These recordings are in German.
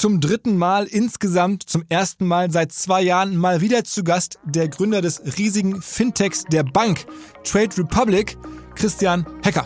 zum 3. Mal insgesamt, zum ersten Mal seit 2 Jahren mal wieder zu Gast der Gründer des riesigen Fintechs der Bank, Trade Republic, Christian Hecker.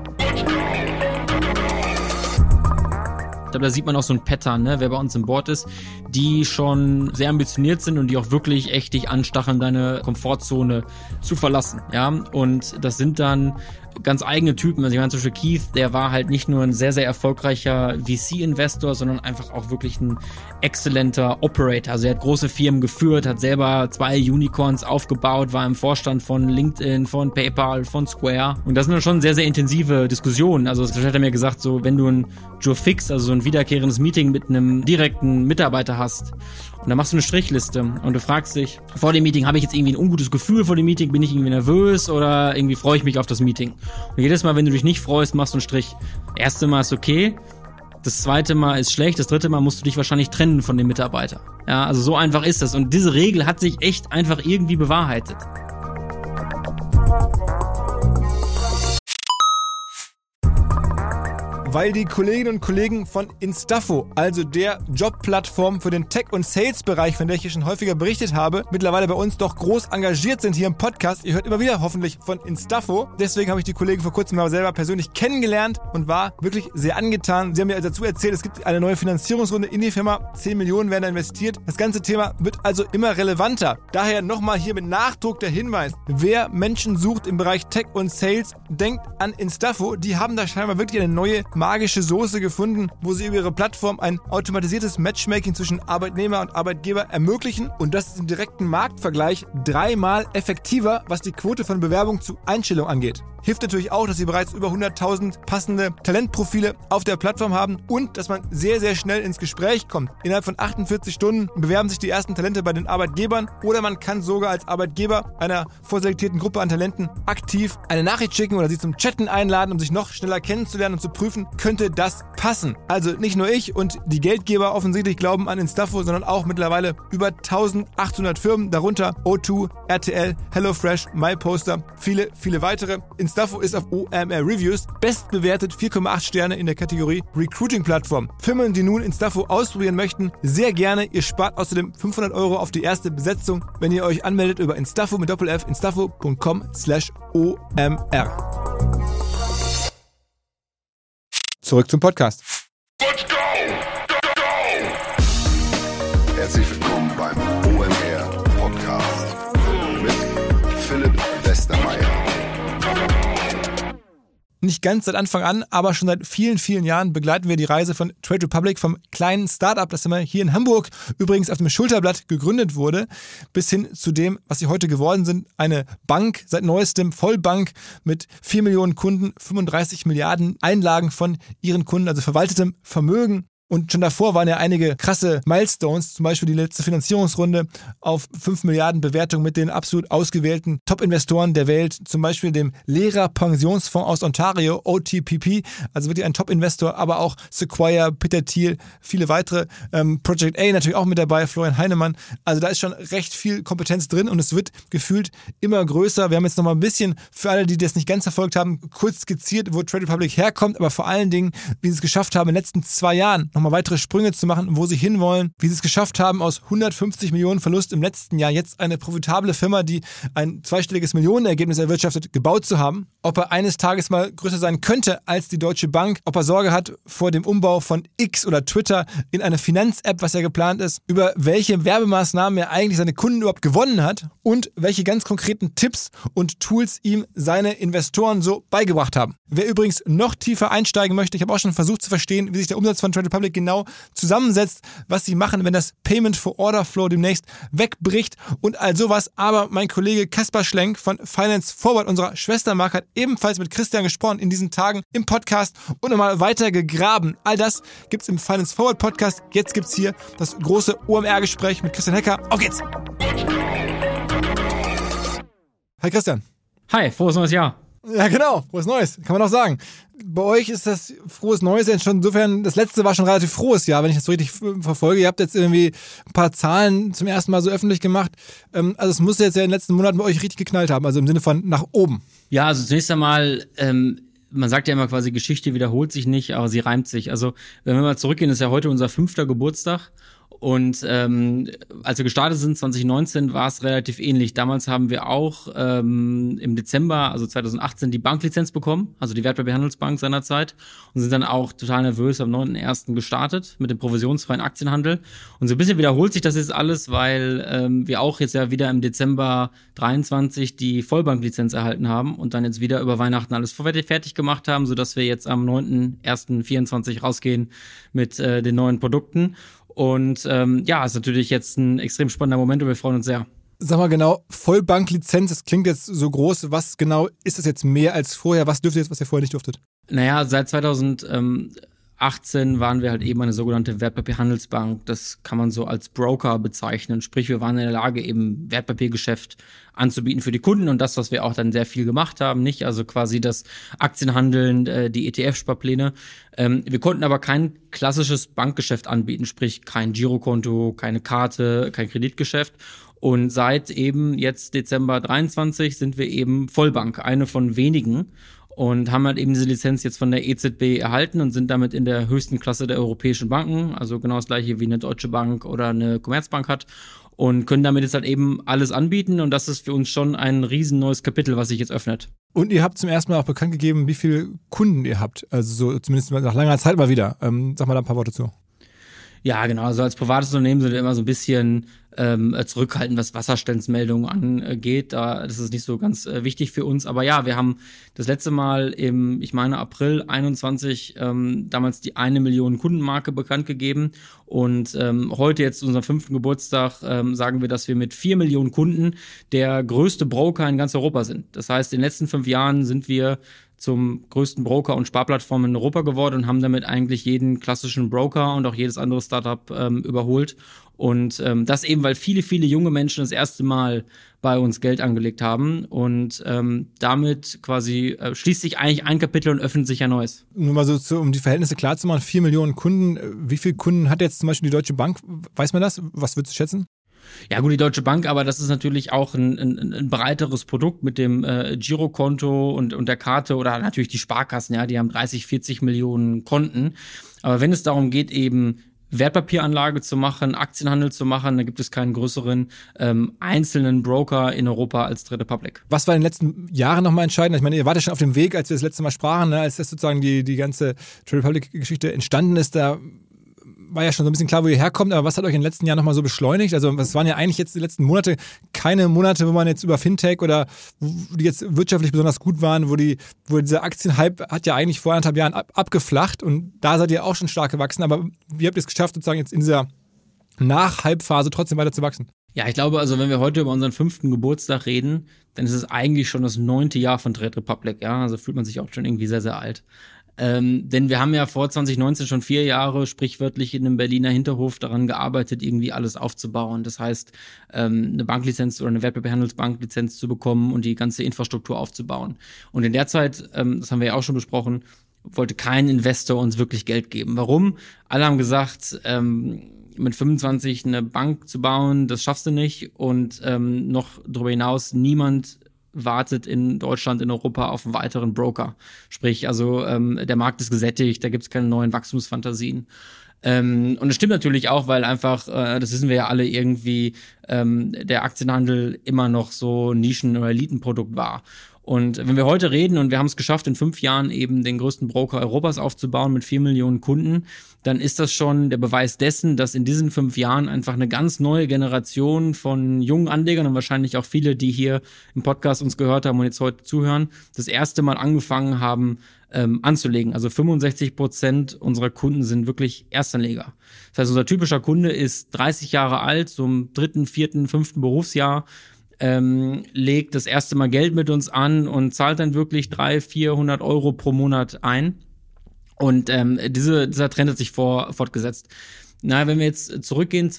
Ich glaube, da sieht man auch so ein Pattern, ne? Wer bei uns im Board ist, die schon sehr ambitioniert sind und die auch wirklich echt dich anstacheln, deine Komfortzone zu verlassen. Ja, und das sind dann ganz eigene Typen. Also ich meine zum Beispiel Keith, der war halt nicht nur ein sehr, sehr erfolgreicher VC-Investor, sondern einfach auch wirklich ein exzellenter Operator. Also er hat große Firmen geführt, hat selber 2 Unicorns aufgebaut, war im Vorstand von LinkedIn, von PayPal, von Square. Und das sind dann schon sehr, sehr intensive Diskussionen. Also das hat er mir gesagt, so wenn du ein Joe Fix, also so ein wiederkehrendes Meeting mit einem direkten Mitarbeiter hast und dann machst du eine Strichliste und du fragst dich, vor dem Meeting habe ich jetzt irgendwie ein ungutes Gefühl vor dem Meeting, bin ich irgendwie nervös oder irgendwie freue ich mich auf das Meeting. Und jedes Mal, wenn du dich nicht freust, machst du einen Strich. Das erste Mal ist okay, das zweite Mal ist schlecht, das dritte Mal musst du dich wahrscheinlich trennen von dem Mitarbeiter. Ja, also so einfach ist das. Und diese Regel hat sich echt einfach irgendwie bewahrheitet. Weil die Kolleginnen und Kollegen von Instafo, also der Jobplattform für den Tech- und Sales-Bereich, von der ich hier schon häufiger berichtet habe, mittlerweile bei uns doch groß engagiert sind hier im Podcast. Ihr hört immer wieder hoffentlich von Instafo. Deswegen habe ich die Kollegen vor kurzem mal selber persönlich kennengelernt und war wirklich sehr angetan. Sie haben mir dazu erzählt, es gibt eine neue Finanzierungsrunde in die Firma. 10 Millionen werden da investiert. Das ganze Thema wird also immer relevanter. Daher nochmal hier mit Nachdruck der Hinweis. Wer Menschen sucht im Bereich Tech und Sales, denkt an Instafo. Die haben da scheinbar wirklich eine neue magische Soße gefunden, wo sie über ihre Plattform ein automatisiertes Matchmaking zwischen Arbeitnehmer und Arbeitgeber ermöglichen, und das ist im direkten Marktvergleich 3-mal effektiver, was die Quote von Bewerbung zu Einstellung angeht. Hilft natürlich auch, dass sie bereits über 100.000 passende Talentprofile auf der Plattform haben und dass man sehr, sehr schnell ins Gespräch kommt. Innerhalb von 48 Stunden bewerben sich die ersten Talente bei den Arbeitgebern, oder man kann sogar als Arbeitgeber einer vorselektierten Gruppe an Talenten aktiv eine Nachricht schicken oder sie zum Chatten einladen, um sich noch schneller kennenzulernen und zu prüfen, könnte das passen. Also nicht nur ich und die Geldgeber offensichtlich glauben an Instafo, sondern auch mittlerweile über 1800 Firmen, darunter O2, RTL, HelloFresh, MyPoster, viele, viele weitere. Instafo ist auf OMR Reviews bestbewertet, 4,8 Sterne in der Kategorie Recruiting-Plattform. Firmen, die nun Instafo ausprobieren möchten, sehr gerne. Ihr spart außerdem 500 € auf die erste Besetzung, wenn ihr euch anmeldet über Instafo mit Doppel-F, instafo.com/OMR. Zurück zum Podcast. Let's go! Herzlich willkommen beim OMR Podcast mit Philipp Westermeier. Nicht ganz seit Anfang an, aber schon seit vielen, vielen Jahren begleiten wir die Reise von Trade Republic, vom kleinen Startup, das immer hier in Hamburg übrigens auf dem Schulterblatt gegründet wurde, bis hin zu dem, was sie heute geworden sind. Eine Bank, seit neuestem Vollbank mit 4 Millionen Kunden, 35 Milliarden Einlagen von ihren Kunden, also verwaltetem Vermögen. Und schon davor waren ja einige krasse Milestones, zum Beispiel die letzte Finanzierungsrunde auf 5 Milliarden Bewertung mit den absolut ausgewählten Top-Investoren der Welt, zum Beispiel dem Lehrerpensionsfonds aus Ontario, OTPP, also wirklich ein Top-Investor, aber auch Sequoia, Peter Thiel, viele weitere, Project A natürlich auch mit dabei, Florian Heinemann. Also da ist schon recht viel Kompetenz drin und es wird gefühlt immer größer. Wir haben jetzt nochmal ein bisschen, für alle, die das nicht ganz verfolgt haben, kurz skizziert, wo Trade Republic herkommt, aber vor allen Dingen, wie sie es geschafft haben, in den letzten 2 Jahren nochmal weitere Sprünge zu machen, wo sie hinwollen, wie sie es geschafft haben, aus 150 Millionen Verlust im letzten Jahr jetzt eine profitable Firma, die ein zweistelliges Millionenergebnis erwirtschaftet, gebaut zu haben. Ob er eines Tages mal größer sein könnte als die Deutsche Bank, ob er Sorge hat vor dem Umbau von X oder Twitter in eine Finanz-App, was ja geplant ist, über welche Werbemaßnahmen er eigentlich seine Kunden überhaupt gewonnen hat und welche ganz konkreten Tipps und Tools ihm seine Investoren so beigebracht haben. Wer übrigens noch tiefer einsteigen möchte, ich habe auch schon versucht zu verstehen, wie sich der Umsatz von Trade Republic genau zusammensetzt, was sie machen, wenn das Payment for Order Flow demnächst wegbricht und all sowas. Aber mein Kollege Kaspar Schlenk von Finance Forward, unserer Schwestermarke, hat ebenfalls mit Christian gesprochen in diesen Tagen im Podcast und nochmal weiter gegraben. All das gibt's im Finance Forward Podcast. Jetzt gibt's hier das große OMR-Gespräch mit Christian Hecker. Auf geht's! Hi Christian. Hi, frohes neues Jahr. Ja, genau. Frohes Neues. Kann man auch sagen. Bei euch ist das frohes Neues ja schon insofern, das letzte war schon ein relativ frohes Jahr, wenn ich das so richtig verfolge. Ihr habt jetzt irgendwie ein paar Zahlen zum ersten Mal so öffentlich gemacht. Also es muss jetzt ja in den letzten Monaten bei euch richtig geknallt haben, also im Sinne von nach oben. Ja, also zunächst einmal man sagt ja immer quasi, Geschichte wiederholt sich nicht, aber sie reimt sich. Also wenn wir mal zurückgehen, ist ja heute unser 5. Geburtstag. Und als wir gestartet sind, 2019, war es relativ ähnlich. Damals haben wir auch im Dezember, also 2018, die Banklizenz bekommen, also die Wertpapierhandelsbank seinerzeit, und sind dann auch total nervös am 9.1. gestartet mit dem provisionsfreien Aktienhandel. Und so ein bisschen wiederholt sich das jetzt alles, weil wir auch jetzt ja wieder im Dezember 23 die Vollbanklizenz erhalten haben und dann jetzt wieder über Weihnachten alles fertig gemacht haben, sodass wir jetzt am 9.1.24 rausgehen mit den neuen Produkten. Und ist natürlich jetzt ein extrem spannender Moment und wir freuen uns sehr. Sag mal genau, Vollbanklizenz, das klingt jetzt so groß. Was genau ist das jetzt mehr als vorher? Was dürft ihr jetzt, was ihr vorher nicht durftet? Naja, seit 2018 waren wir halt eben eine sogenannte Wertpapierhandelsbank. Das kann man so als Broker bezeichnen. Sprich, wir waren in der Lage, eben Wertpapiergeschäft anzubieten für die Kunden und das, was wir auch dann sehr viel gemacht haben, nicht? Also quasi das Aktienhandeln, die ETF-Sparpläne. Wir konnten aber kein klassisches Bankgeschäft anbieten, sprich kein Girokonto, keine Karte, kein Kreditgeschäft. Und seit eben jetzt Dezember 23 sind wir eben Vollbank, eine von wenigen. Und haben halt eben diese Lizenz jetzt von der EZB erhalten und sind damit in der höchsten Klasse der europäischen Banken, also genau das gleiche wie eine Deutsche Bank oder eine Commerzbank hat, und können damit jetzt halt eben alles anbieten und das ist für uns schon ein riesen neues Kapitel, was sich jetzt öffnet. Und ihr habt zum ersten Mal auch bekannt gegeben, wie viele Kunden ihr habt, also so zumindest nach langer Zeit mal wieder. Sag mal da ein paar Worte zu. Ja, genau. Also als privates Unternehmen sind wir immer so ein bisschen zurückhaltend, was Wasserstandsmeldungen angeht. Das ist nicht so ganz wichtig für uns. Aber ja, wir haben das letzte Mal im, ich meine, April 21 damals die 1 Million Kundenmarke bekannt gegeben. Und heute jetzt zu unserem 5. Geburtstag sagen wir, dass wir mit 4 Millionen Kunden der größte Broker in ganz Europa sind. Das heißt, in den letzten 5 Jahren sind wir zum größten Broker und Sparplattform in Europa geworden und haben damit eigentlich jeden klassischen Broker und auch jedes andere Startup überholt. Und das eben, weil viele, viele junge Menschen das erste Mal bei uns Geld angelegt haben. Und damit quasi schließt sich eigentlich ein Kapitel und öffnet sich ein neues. Nur mal so, um die Verhältnisse klar zu machen, 4 Millionen Kunden. Wie viele Kunden hat jetzt zum Beispiel die Deutsche Bank? Weiß man das? Was würdest du schätzen? Ja gut, die Deutsche Bank, aber das ist natürlich auch ein breiteres Produkt mit dem Girokonto und der Karte oder natürlich die Sparkassen, ja, die haben 30, 40 Millionen Konten. Aber wenn es darum geht, eben Wertpapieranlage zu machen, Aktienhandel zu machen, da gibt es keinen größeren einzelnen Broker in Europa als Trade Republic. Was war in den letzten Jahren nochmal entscheidend? Ich meine, ihr wart ja schon auf dem Weg, als wir das letzte Mal sprachen, ne, als das sozusagen die ganze Trade Republic-Geschichte entstanden ist, da war ja schon so ein bisschen klar, wo ihr herkommt, aber was hat euch in den letzten Jahren nochmal so beschleunigt? Also es waren ja eigentlich jetzt die letzten Monate keine Monate, wo man jetzt über Fintech oder die jetzt wirtschaftlich besonders gut waren, wo dieser Aktienhype hat ja eigentlich vor 1,5 Jahren abgeflacht und da seid ihr auch schon stark gewachsen, aber wie habt ihr es geschafft, sozusagen jetzt in dieser Nach-Hype-Phase trotzdem weiter zu wachsen? Ja, ich glaube, also wenn wir heute über unseren 5. Geburtstag reden, dann ist es eigentlich schon das 9. Jahr von Trade Republic, ja, also fühlt man sich auch schon irgendwie sehr, sehr alt. Denn wir haben ja vor 2019 schon 4 Jahre sprichwörtlich in einem Berliner Hinterhof daran gearbeitet, irgendwie alles aufzubauen. Das heißt, eine Banklizenz oder eine Wertpapierhandelsbanklizenz zu bekommen und die ganze Infrastruktur aufzubauen. Und in der Zeit, das haben wir ja auch schon besprochen, wollte kein Investor uns wirklich Geld geben. Warum? Alle haben gesagt, mit 25 eine Bank zu bauen, das schaffst du nicht. Und noch darüber hinaus, niemand wartet in Deutschland, in Europa auf einen weiteren Broker. Sprich, also der Markt ist gesättigt, da gibt es keine neuen Wachstumsfantasien. Und das stimmt natürlich auch, weil einfach, das wissen wir ja alle, irgendwie der Aktienhandel immer noch so Nischen- oder Elitenprodukt war. Und wenn wir heute reden und wir haben es geschafft, in 5 Jahren eben den größten Broker Europas aufzubauen mit 4 Millionen Kunden, dann ist das schon der Beweis dessen, dass in diesen 5 Jahren einfach eine ganz neue Generation von jungen Anlegern und wahrscheinlich auch viele, die hier im Podcast uns gehört haben und jetzt heute zuhören, das erste Mal angefangen haben anzulegen. Also 65% unserer Kunden sind wirklich Erstanleger. Das heißt, unser typischer Kunde ist 30 Jahre alt, so im 3., 4., 5. Berufsjahr, legt das erste Mal Geld mit uns an und zahlt dann wirklich 300-400 Euro pro Monat ein. Und dieser Trend hat sich fortgesetzt. Wenn wir jetzt zurückgehen,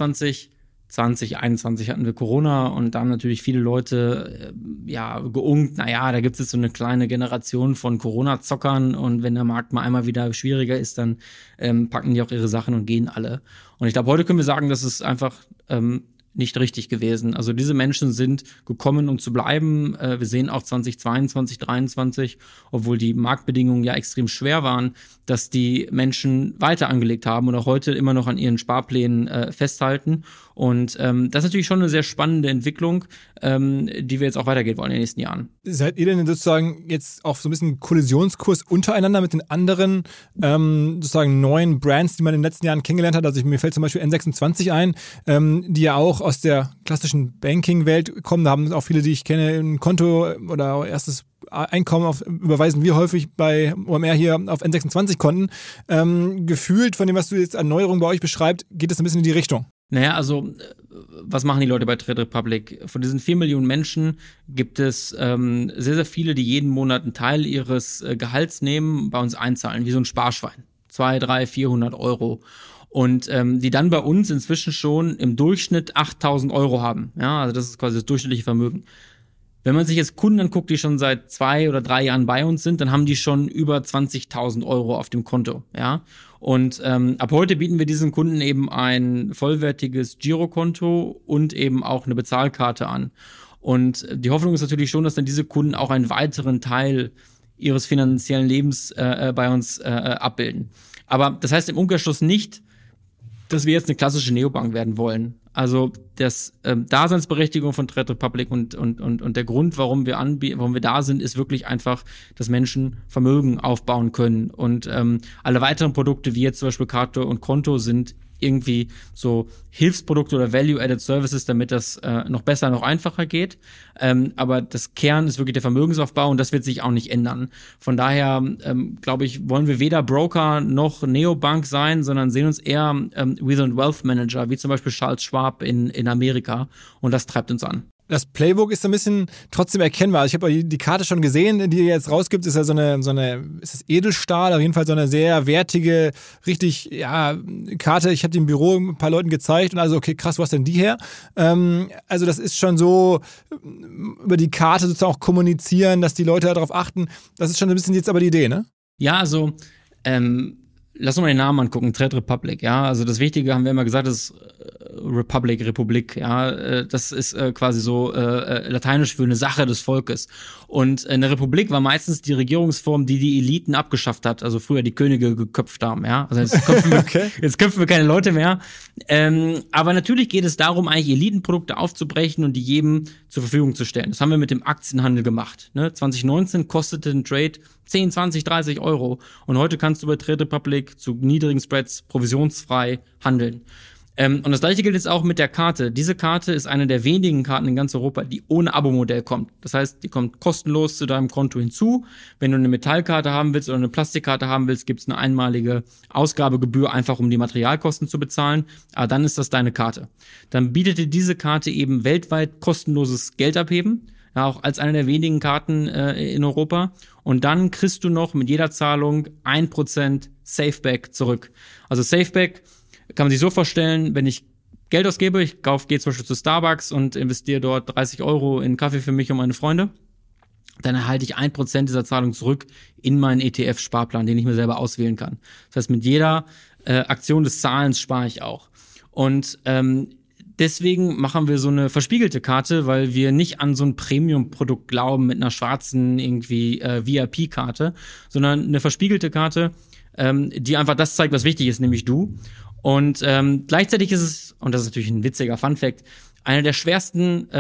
2021 hatten wir Corona und da haben natürlich viele Leute geungt, da gibt es so eine kleine Generation von Corona-Zockern und wenn der Markt mal einmal wieder schwieriger ist, dann packen die auch ihre Sachen und gehen alle. Und ich glaube, heute können wir sagen, dass es einfach nicht richtig gewesen. Also diese Menschen sind gekommen, um zu bleiben. Wir sehen auch 2022, 2023, obwohl die Marktbedingungen ja extrem schwer waren, dass die Menschen weiter angelegt haben und auch heute immer noch an ihren Sparplänen festhalten. Und das ist natürlich schon eine sehr spannende Entwicklung, die wir jetzt auch weitergehen wollen in den nächsten Jahren. Seid ihr denn sozusagen jetzt auf so ein bisschen Kollisionskurs untereinander mit den anderen sozusagen neuen Brands, die man in den letzten Jahren kennengelernt hat? Also mir fällt zum Beispiel N26 ein, die ja auch aus der klassischen Banking-Welt kommen. Da haben auch viele, die ich kenne, ein Konto oder erstes Einkommen überweisen wir häufig bei OMR hier auf N26-Konten. Gefühlt von dem, was du jetzt an Neuerungen bei euch beschreibst, geht es ein bisschen in die Richtung. Naja, also was machen die Leute bei Trade Republic? Von diesen 4 Millionen Menschen gibt es sehr, sehr viele, die jeden Monat einen Teil ihres Gehalts nehmen, bei uns einzahlen, wie so ein Sparschwein. 200, 300, 400 Euro. Und die dann bei uns inzwischen schon im Durchschnitt 8.000 Euro haben. Ja, also das ist quasi das durchschnittliche Vermögen. Wenn man sich jetzt Kunden anguckt, die schon seit 2 oder 3 Jahren bei uns sind, dann haben die schon über 20.000 Euro auf dem Konto, ja. Und ab heute bieten wir diesen Kunden eben ein vollwertiges Girokonto und eben auch eine Bezahlkarte an. Und die Hoffnung ist natürlich schon, dass dann diese Kunden auch einen weiteren Teil ihres finanziellen Lebens bei uns abbilden. Aber das heißt im Umkehrschluss nicht, dass wir jetzt eine klassische Neobank werden wollen. Also das Daseinsberechtigung von Trade Republic und der Grund, warum wir da sind, ist wirklich einfach, dass Menschen Vermögen aufbauen können. Und alle weiteren Produkte, wie jetzt zum Beispiel Karte und Konto, sind irgendwie so Hilfsprodukte oder Value-Added Services, damit das noch besser, noch einfacher geht. Aber das Kern ist wirklich der Vermögensaufbau und das wird sich auch nicht ändern. Von daher, glaube ich, wollen wir weder Broker noch Neobank sein, sondern sehen uns eher wie so ein Wealth Manager, wie zum Beispiel Charles Schwab in Amerika. Und das treibt uns an. Das Playbook ist ein bisschen trotzdem erkennbar. Also ich habe die Karte schon gesehen, die ihr jetzt rausgibt, ist ja so eine, ist das Edelstahl, auf jeden Fall so eine sehr wertige, richtig, ja, Karte. Ich habe die im Büro ein paar Leuten gezeigt und also, okay, krass, wo hast denn die her? Also das ist schon so, über die Karte sozusagen auch kommunizieren, dass die Leute darauf achten. Das ist schon ein bisschen jetzt aber die Idee, ne? Ja, also, lass uns mal den Namen angucken, Trade Republic, ja. Also das Wichtige, haben wir immer gesagt, ist Republik, ja. Das ist quasi so lateinisch für eine Sache des Volkes. Und eine Republik war meistens die Regierungsform, die Eliten abgeschafft hat. Also früher die Könige geköpft haben, ja. Also jetzt köpfen wir keine Leute mehr. Aber natürlich geht es darum, eigentlich Elitenprodukte aufzubrechen und die jedem zur Verfügung zu stellen. Das haben wir mit dem Aktienhandel gemacht. Ne? 2019 kostete ein Trade 10, 20, 30 Euro. Und heute kannst du bei Trade Republic zu niedrigen Spreads provisionsfrei handeln. Und das gleiche gilt jetzt auch mit der Karte. Diese Karte ist eine der wenigen Karten in ganz Europa, die ohne Abo-Modell kommt. Das heißt, die kommt kostenlos zu deinem Konto hinzu. Wenn du eine Metallkarte haben willst oder eine Plastikkarte haben willst, gibt es eine einmalige Ausgabegebühr, einfach um die Materialkosten zu bezahlen. Aber dann ist das deine Karte. Dann bietet dir diese Karte eben weltweit kostenloses Geldabheben. Ja, auch als eine der wenigen Karten in Europa. Und dann kriegst du noch mit jeder Zahlung 1% Safeback zurück. Also Safeback kann man sich so vorstellen, wenn ich Geld ausgebe, gehe zum Beispiel zu Starbucks und investiere dort 30 Euro in Kaffee für mich und meine Freunde, dann erhalte ich 1% dieser Zahlung zurück in meinen ETF-Sparplan, den ich mir selber auswählen kann. Das heißt, mit jeder Aktion des Zahlens spare ich auch. Und deswegen machen wir so eine verspiegelte Karte, weil wir nicht an so ein Premium-Produkt glauben mit einer schwarzen irgendwie VIP-Karte, sondern eine verspiegelte Karte, die einfach das zeigt, was wichtig ist, nämlich du. Und gleichzeitig ist es, und das ist natürlich ein witziger Funfact, eine der schwersten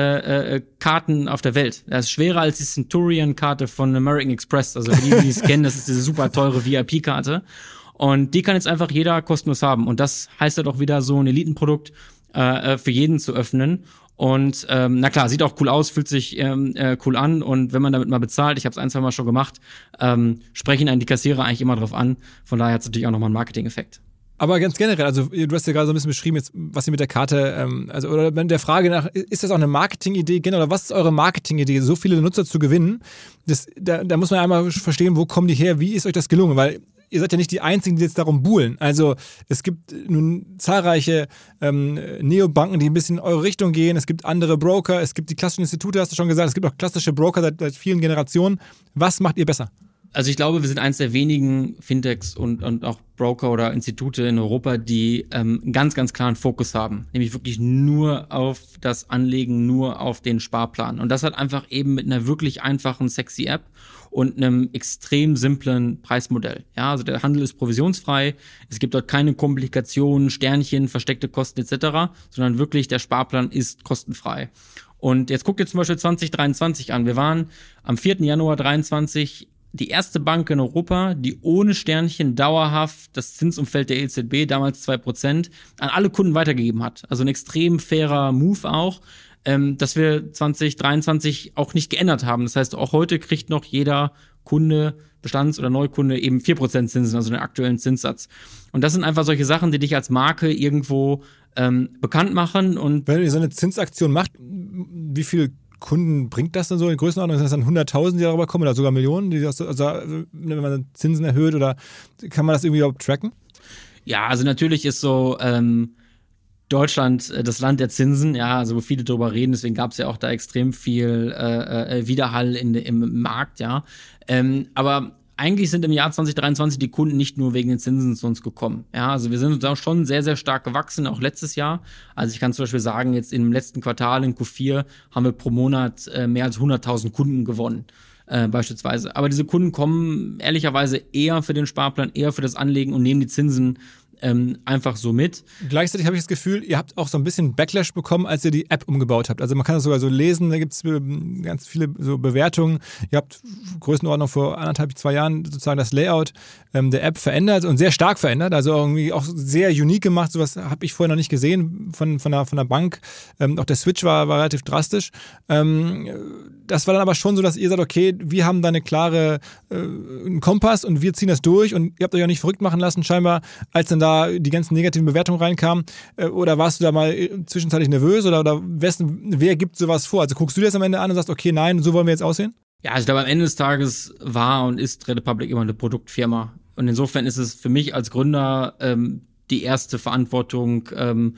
Karten auf der Welt. Das ist schwerer als die Centurion-Karte von American Express. Also für die es kennen, das ist diese super teure VIP-Karte. Und die kann jetzt einfach jeder kostenlos haben. Und das heißt halt auch wieder, so ein Elitenprodukt für jeden zu öffnen. Und na klar, sieht auch cool aus, fühlt sich cool an. Und wenn man damit mal bezahlt, ich habe es 1-2 Mal schon gemacht, sprechen einen die Kassierer eigentlich immer drauf an. Von daher hat es natürlich auch nochmal einen Marketing-Effekt. Aber ganz generell, also du hast ja gerade so ein bisschen beschrieben, jetzt, was ihr mit der Karte, also oder der Frage nach, ist das auch eine Marketingidee generell, oder was ist eure Marketingidee, so viele Nutzer zu gewinnen? Da muss man ja einmal verstehen, wo kommen die her, wie ist euch das gelungen? Weil ihr seid ja nicht die Einzigen, die jetzt darum buhlen. Also es gibt nun zahlreiche Neobanken, die ein bisschen in eure Richtung gehen. Es gibt andere Broker, es gibt die klassischen Institute, hast du schon gesagt. Es gibt auch klassische Broker seit vielen Generationen. Was macht ihr besser? Also ich glaube, wir sind eines der wenigen Fintechs und auch Broker oder Institute in Europa, die einen ganz, ganz klaren Fokus haben. Nämlich wirklich nur auf das Anlegen, nur auf den Sparplan. Und das hat einfach eben mit einer wirklich einfachen, sexy App und einem extrem simplen Preismodell. Ja, also der Handel ist provisionsfrei. Es gibt dort keine Komplikationen, Sternchen, versteckte Kosten etc., sondern wirklich der Sparplan ist kostenfrei. Und jetzt guckt ihr zum Beispiel 2023 an. Wir waren am 4. Januar 2023 die erste Bank in Europa, die ohne Sternchen dauerhaft das Zinsumfeld der EZB, damals 2%, an alle Kunden weitergegeben hat. Also ein extrem fairer Move auch, dass wir 2023 auch nicht geändert haben. Das heißt, auch heute kriegt noch jeder Kunde, Bestands- oder Neukunde, eben 4% Zinsen, also den aktuellen Zinssatz. Und das sind einfach solche Sachen, die dich als Marke irgendwo bekannt machen. Und wenn ihr so eine Zinsaktion macht, wie viel Kunden bringt das dann so in Größenordnung? Sind das dann 100.000, die darüber kommen oder sogar Millionen, wenn man Zinsen erhöht, oder kann man das irgendwie überhaupt tracken? Ja, also natürlich ist so Deutschland das Land der Zinsen, ja, also wo viele drüber reden, deswegen gab es ja auch da extrem viel Widerhall im Markt, ja. Aber eigentlich sind im Jahr 2023 die Kunden nicht nur wegen den Zinsen zu uns gekommen. Ja, also wir sind da schon sehr, sehr stark gewachsen, auch letztes Jahr. Also ich kann zum Beispiel sagen, jetzt im letzten Quartal, in Q4, haben wir pro Monat mehr als 100.000 Kunden gewonnen, beispielsweise. Aber diese Kunden kommen ehrlicherweise eher für den Sparplan, eher für das Anlegen und nehmen die Zinsen einfach so mit. Gleichzeitig habe ich das Gefühl, ihr habt auch so ein bisschen Backlash bekommen, als ihr die App umgebaut habt. Also man kann das sogar so lesen, da gibt es ganz viele so Bewertungen. Ihr habt Größenordnung vor 1,5-2 Jahren sozusagen das Layout der App verändert und sehr stark verändert, also irgendwie auch sehr unique gemacht. Sowas habe ich vorher noch nicht gesehen von der Bank. Auch der Switch war relativ drastisch. Das war dann aber schon so, dass ihr sagt, okay, wir haben da eine klare einen Kompass und wir ziehen das durch, und ihr habt euch auch nicht verrückt machen lassen scheinbar, als dann da die ganzen negativen Bewertungen reinkamen. Oder warst du da mal zwischenzeitlich nervös, oder wer gibt sowas vor? Also guckst du dir das am Ende an und sagst, okay, nein, so wollen wir jetzt aussehen? Ja, also ich glaube, am Ende des Tages war und ist Trade Republic immer eine Produktfirma. Und insofern ist es für mich als Gründer die erste Verantwortung,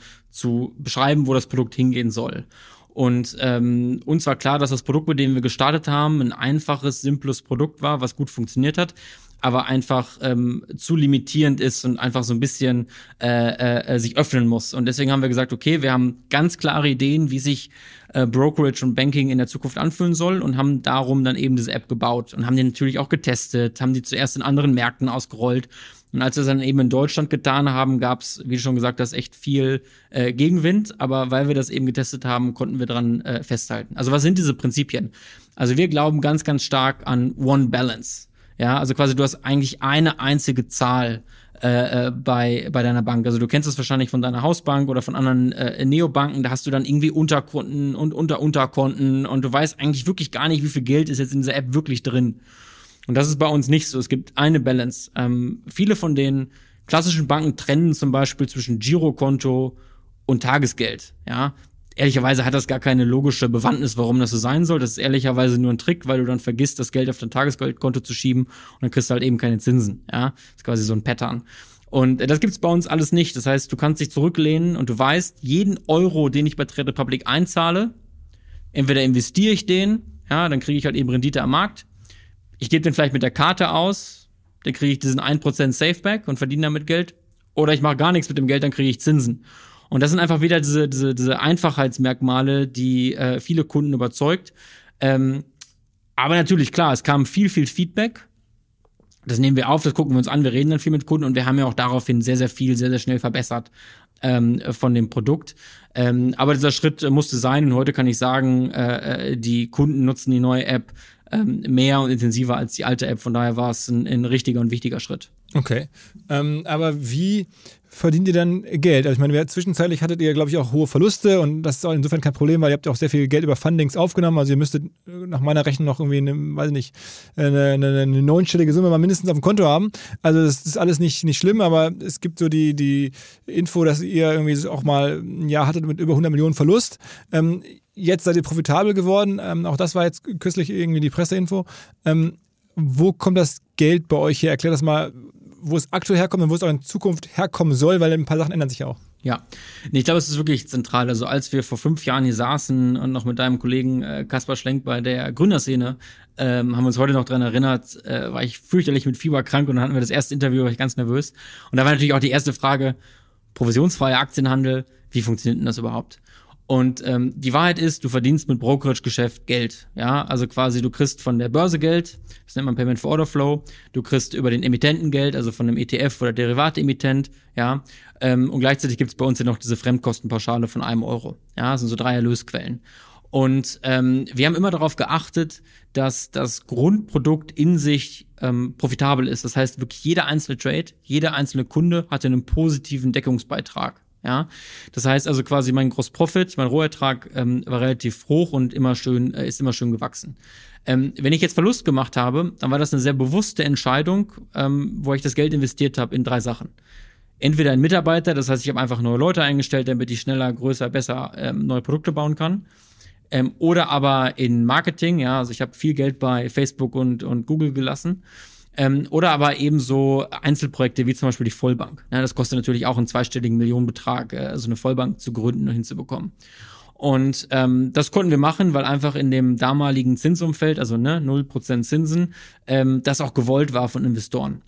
zu beschreiben, wo das Produkt hingehen soll. Und uns war klar, dass das Produkt, mit dem wir gestartet haben, ein einfaches, simples Produkt war, was gut funktioniert hat, aber einfach zu limitierend ist und einfach so ein bisschen sich öffnen muss. Und deswegen haben wir gesagt, okay, wir haben ganz klare Ideen, wie sich Brokerage und Banking in der Zukunft anfühlen soll, und haben darum dann eben diese App gebaut und haben die natürlich auch getestet, haben die zuerst in anderen Märkten ausgerollt. Und als wir es dann eben in Deutschland getan haben, gab es, wie du schon gesagt hast, echt viel Gegenwind. Aber weil wir das eben getestet haben, konnten wir dran festhalten. Also was sind diese Prinzipien? Also wir glauben ganz, ganz stark an One Balance. Ja, also quasi du hast eigentlich eine einzige Zahl bei deiner Bank. Also du kennst es wahrscheinlich von deiner Hausbank oder von anderen Neobanken. Da hast du dann irgendwie Unterkonten und Unterkonten, und du weißt eigentlich wirklich gar nicht, wie viel Geld ist jetzt in dieser App wirklich drin. Und das ist bei uns nicht so. Es gibt eine Balance. Viele von den klassischen Banken trennen zum Beispiel zwischen Girokonto und Tagesgeld. Ja, ehrlicherweise hat das gar keine logische Bewandtnis, warum das so sein soll. Das ist ehrlicherweise nur ein Trick, weil du dann vergisst, das Geld auf dein Tagesgeldkonto zu schieben, und dann kriegst du halt eben keine Zinsen. Ja, das ist quasi so ein Pattern. Und das gibt's bei uns alles nicht. Das heißt, du kannst dich zurücklehnen und du weißt, jeden Euro, den ich bei Trade Republic einzahle, entweder investiere ich den, ja, dann kriege ich halt eben Rendite am Markt. Ich gebe den vielleicht mit der Karte aus, dann kriege ich diesen 1% Safeback und verdiene damit Geld. Oder ich mache gar nichts mit dem Geld, dann kriege ich Zinsen. Und das sind einfach wieder diese Einfachheitsmerkmale, die viele Kunden überzeugt. Aber natürlich, klar, es kam viel, viel Feedback. Das nehmen wir auf, das gucken wir uns an, wir reden dann viel mit Kunden, und wir haben ja auch daraufhin sehr, sehr viel, sehr, sehr schnell verbessert von dem Produkt. Aber dieser Schritt musste sein, und heute kann ich sagen, die Kunden nutzen die neue App mehr und intensiver als die alte App. Von daher war es ein richtiger und wichtiger Schritt. Okay. Aber wie verdient ihr dann Geld? Also ich meine, zwischenzeitlich hattet ihr, glaube ich, auch hohe Verluste, und das ist auch insofern kein Problem, weil ihr habt ja auch sehr viel Geld über Fundings aufgenommen. Also ihr müsstet nach meiner Rechnung noch irgendwie eine 9-stellige Summe mal mindestens auf dem Konto haben. Also das ist alles nicht schlimm, aber es gibt so die Info, dass ihr irgendwie auch mal ein Jahr hattet mit über 100 Millionen Verlust. Jetzt seid ihr profitabel geworden. Auch das war jetzt kürzlich irgendwie die Presseinfo. Wo kommt das Geld bei euch her? Erklär das mal, wo es aktuell herkommt und wo es auch in Zukunft herkommen soll, weil ein paar Sachen ändern sich ja auch. Ja, nee, ich glaube, es ist wirklich zentral. Also als wir vor 5 Jahren hier saßen und noch mit deinem Kollegen Kaspar Schlenk bei der Gründerszene, haben wir uns heute noch dran erinnert, war ich fürchterlich mit Fieber krank und dann hatten wir das erste Interview, war ich ganz nervös. Und da war natürlich auch die erste Frage, provisionsfreier Aktienhandel, wie funktioniert denn das überhaupt? Und die Wahrheit ist, du verdienst mit Brokerage-Geschäft Geld. Ja, also quasi du kriegst von der Börse Geld, das nennt man Payment for Order Flow. Du kriegst über den Emittenten Geld, also von einem ETF oder Derivate-Emittent. Ja, und gleichzeitig gibt's bei uns ja noch diese Fremdkostenpauschale von 1 Euro. Ja, das sind so 3 Erlösquellen. Und wir haben immer darauf geachtet, dass das Grundprodukt in sich profitabel ist. Das heißt, wirklich jeder einzelne Trade, jeder einzelne Kunde hatte einen positiven Deckungsbeitrag. Ja, das heißt also quasi mein Gross-Profit, mein Rohertrag war relativ hoch und ist immer schön gewachsen. Wenn ich jetzt Verlust gemacht habe, dann war das eine sehr bewusste Entscheidung, wo ich das Geld investiert habe in 3 Sachen. Entweder in Mitarbeiter, das heißt, ich habe einfach neue Leute eingestellt, damit ich schneller, größer, besser neue Produkte bauen kann. Oder aber in Marketing, ja, also ich habe viel Geld bei Facebook und Google gelassen. Oder aber eben so Einzelprojekte wie zum Beispiel die Vollbank. Ja, das kostet natürlich auch einen 2-stelligen Millionenbetrag, so eine Vollbank zu gründen und hinzubekommen. Und das konnten wir machen, weil einfach in dem damaligen Zinsumfeld, also 0% Zinsen, das auch gewollt war von Investoren.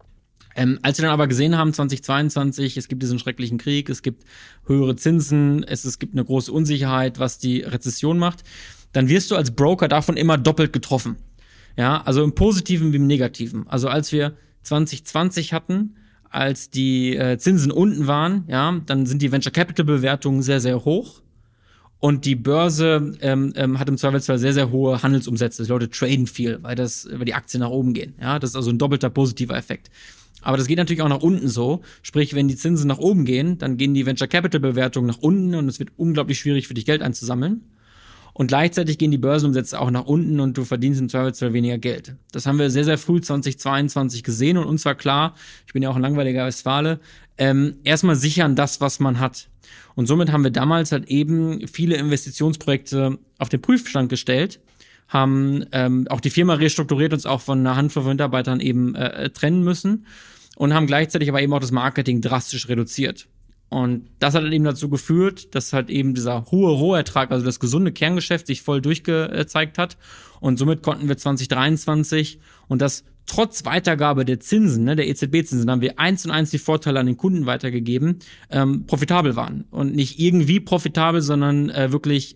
Als wir dann aber gesehen haben, 2022, es gibt diesen schrecklichen Krieg, es gibt höhere Zinsen, es gibt eine große Unsicherheit, was die Rezession macht, dann wirst du als Broker davon immer doppelt getroffen. Ja, also im Positiven wie im Negativen. Also als wir 2020 hatten, als die Zinsen unten waren, ja, dann sind die Venture Capital Bewertungen sehr, sehr hoch. Und die Börse hat im Zweifelsfall sehr, sehr hohe Handelsumsätze. Die Leute traden viel, weil die Aktien nach oben gehen. Ja, das ist also ein doppelter positiver Effekt. Aber das geht natürlich auch nach unten so. Sprich, wenn die Zinsen nach oben gehen, dann gehen die Venture Capital Bewertungen nach unten und es wird unglaublich schwierig für dich Geld einzusammeln. Und gleichzeitig gehen die Börsenumsätze auch nach unten und du verdienst im Zweifelsfall weniger Geld. Das haben wir sehr, sehr früh 2022 gesehen und uns war klar, ich bin ja auch ein langweiliger Westfale, erstmal sichern das, was man hat. Und somit haben wir damals halt eben viele Investitionsprojekte auf den Prüfstand gestellt, haben auch die Firma restrukturiert, uns auch von einer Handvoll von Mitarbeitern eben trennen müssen und haben gleichzeitig aber eben auch das Marketing drastisch reduziert. Und das hat dann eben dazu geführt, dass halt eben dieser hohe Rohertrag, also das gesunde Kerngeschäft, sich voll durchgezeigt hat. Und somit konnten wir 2023 und das trotz Weitergabe der Zinsen, der EZB-Zinsen, haben wir 1:1 die Vorteile an den Kunden weitergegeben, profitabel waren. Und nicht irgendwie profitabel, sondern wirklich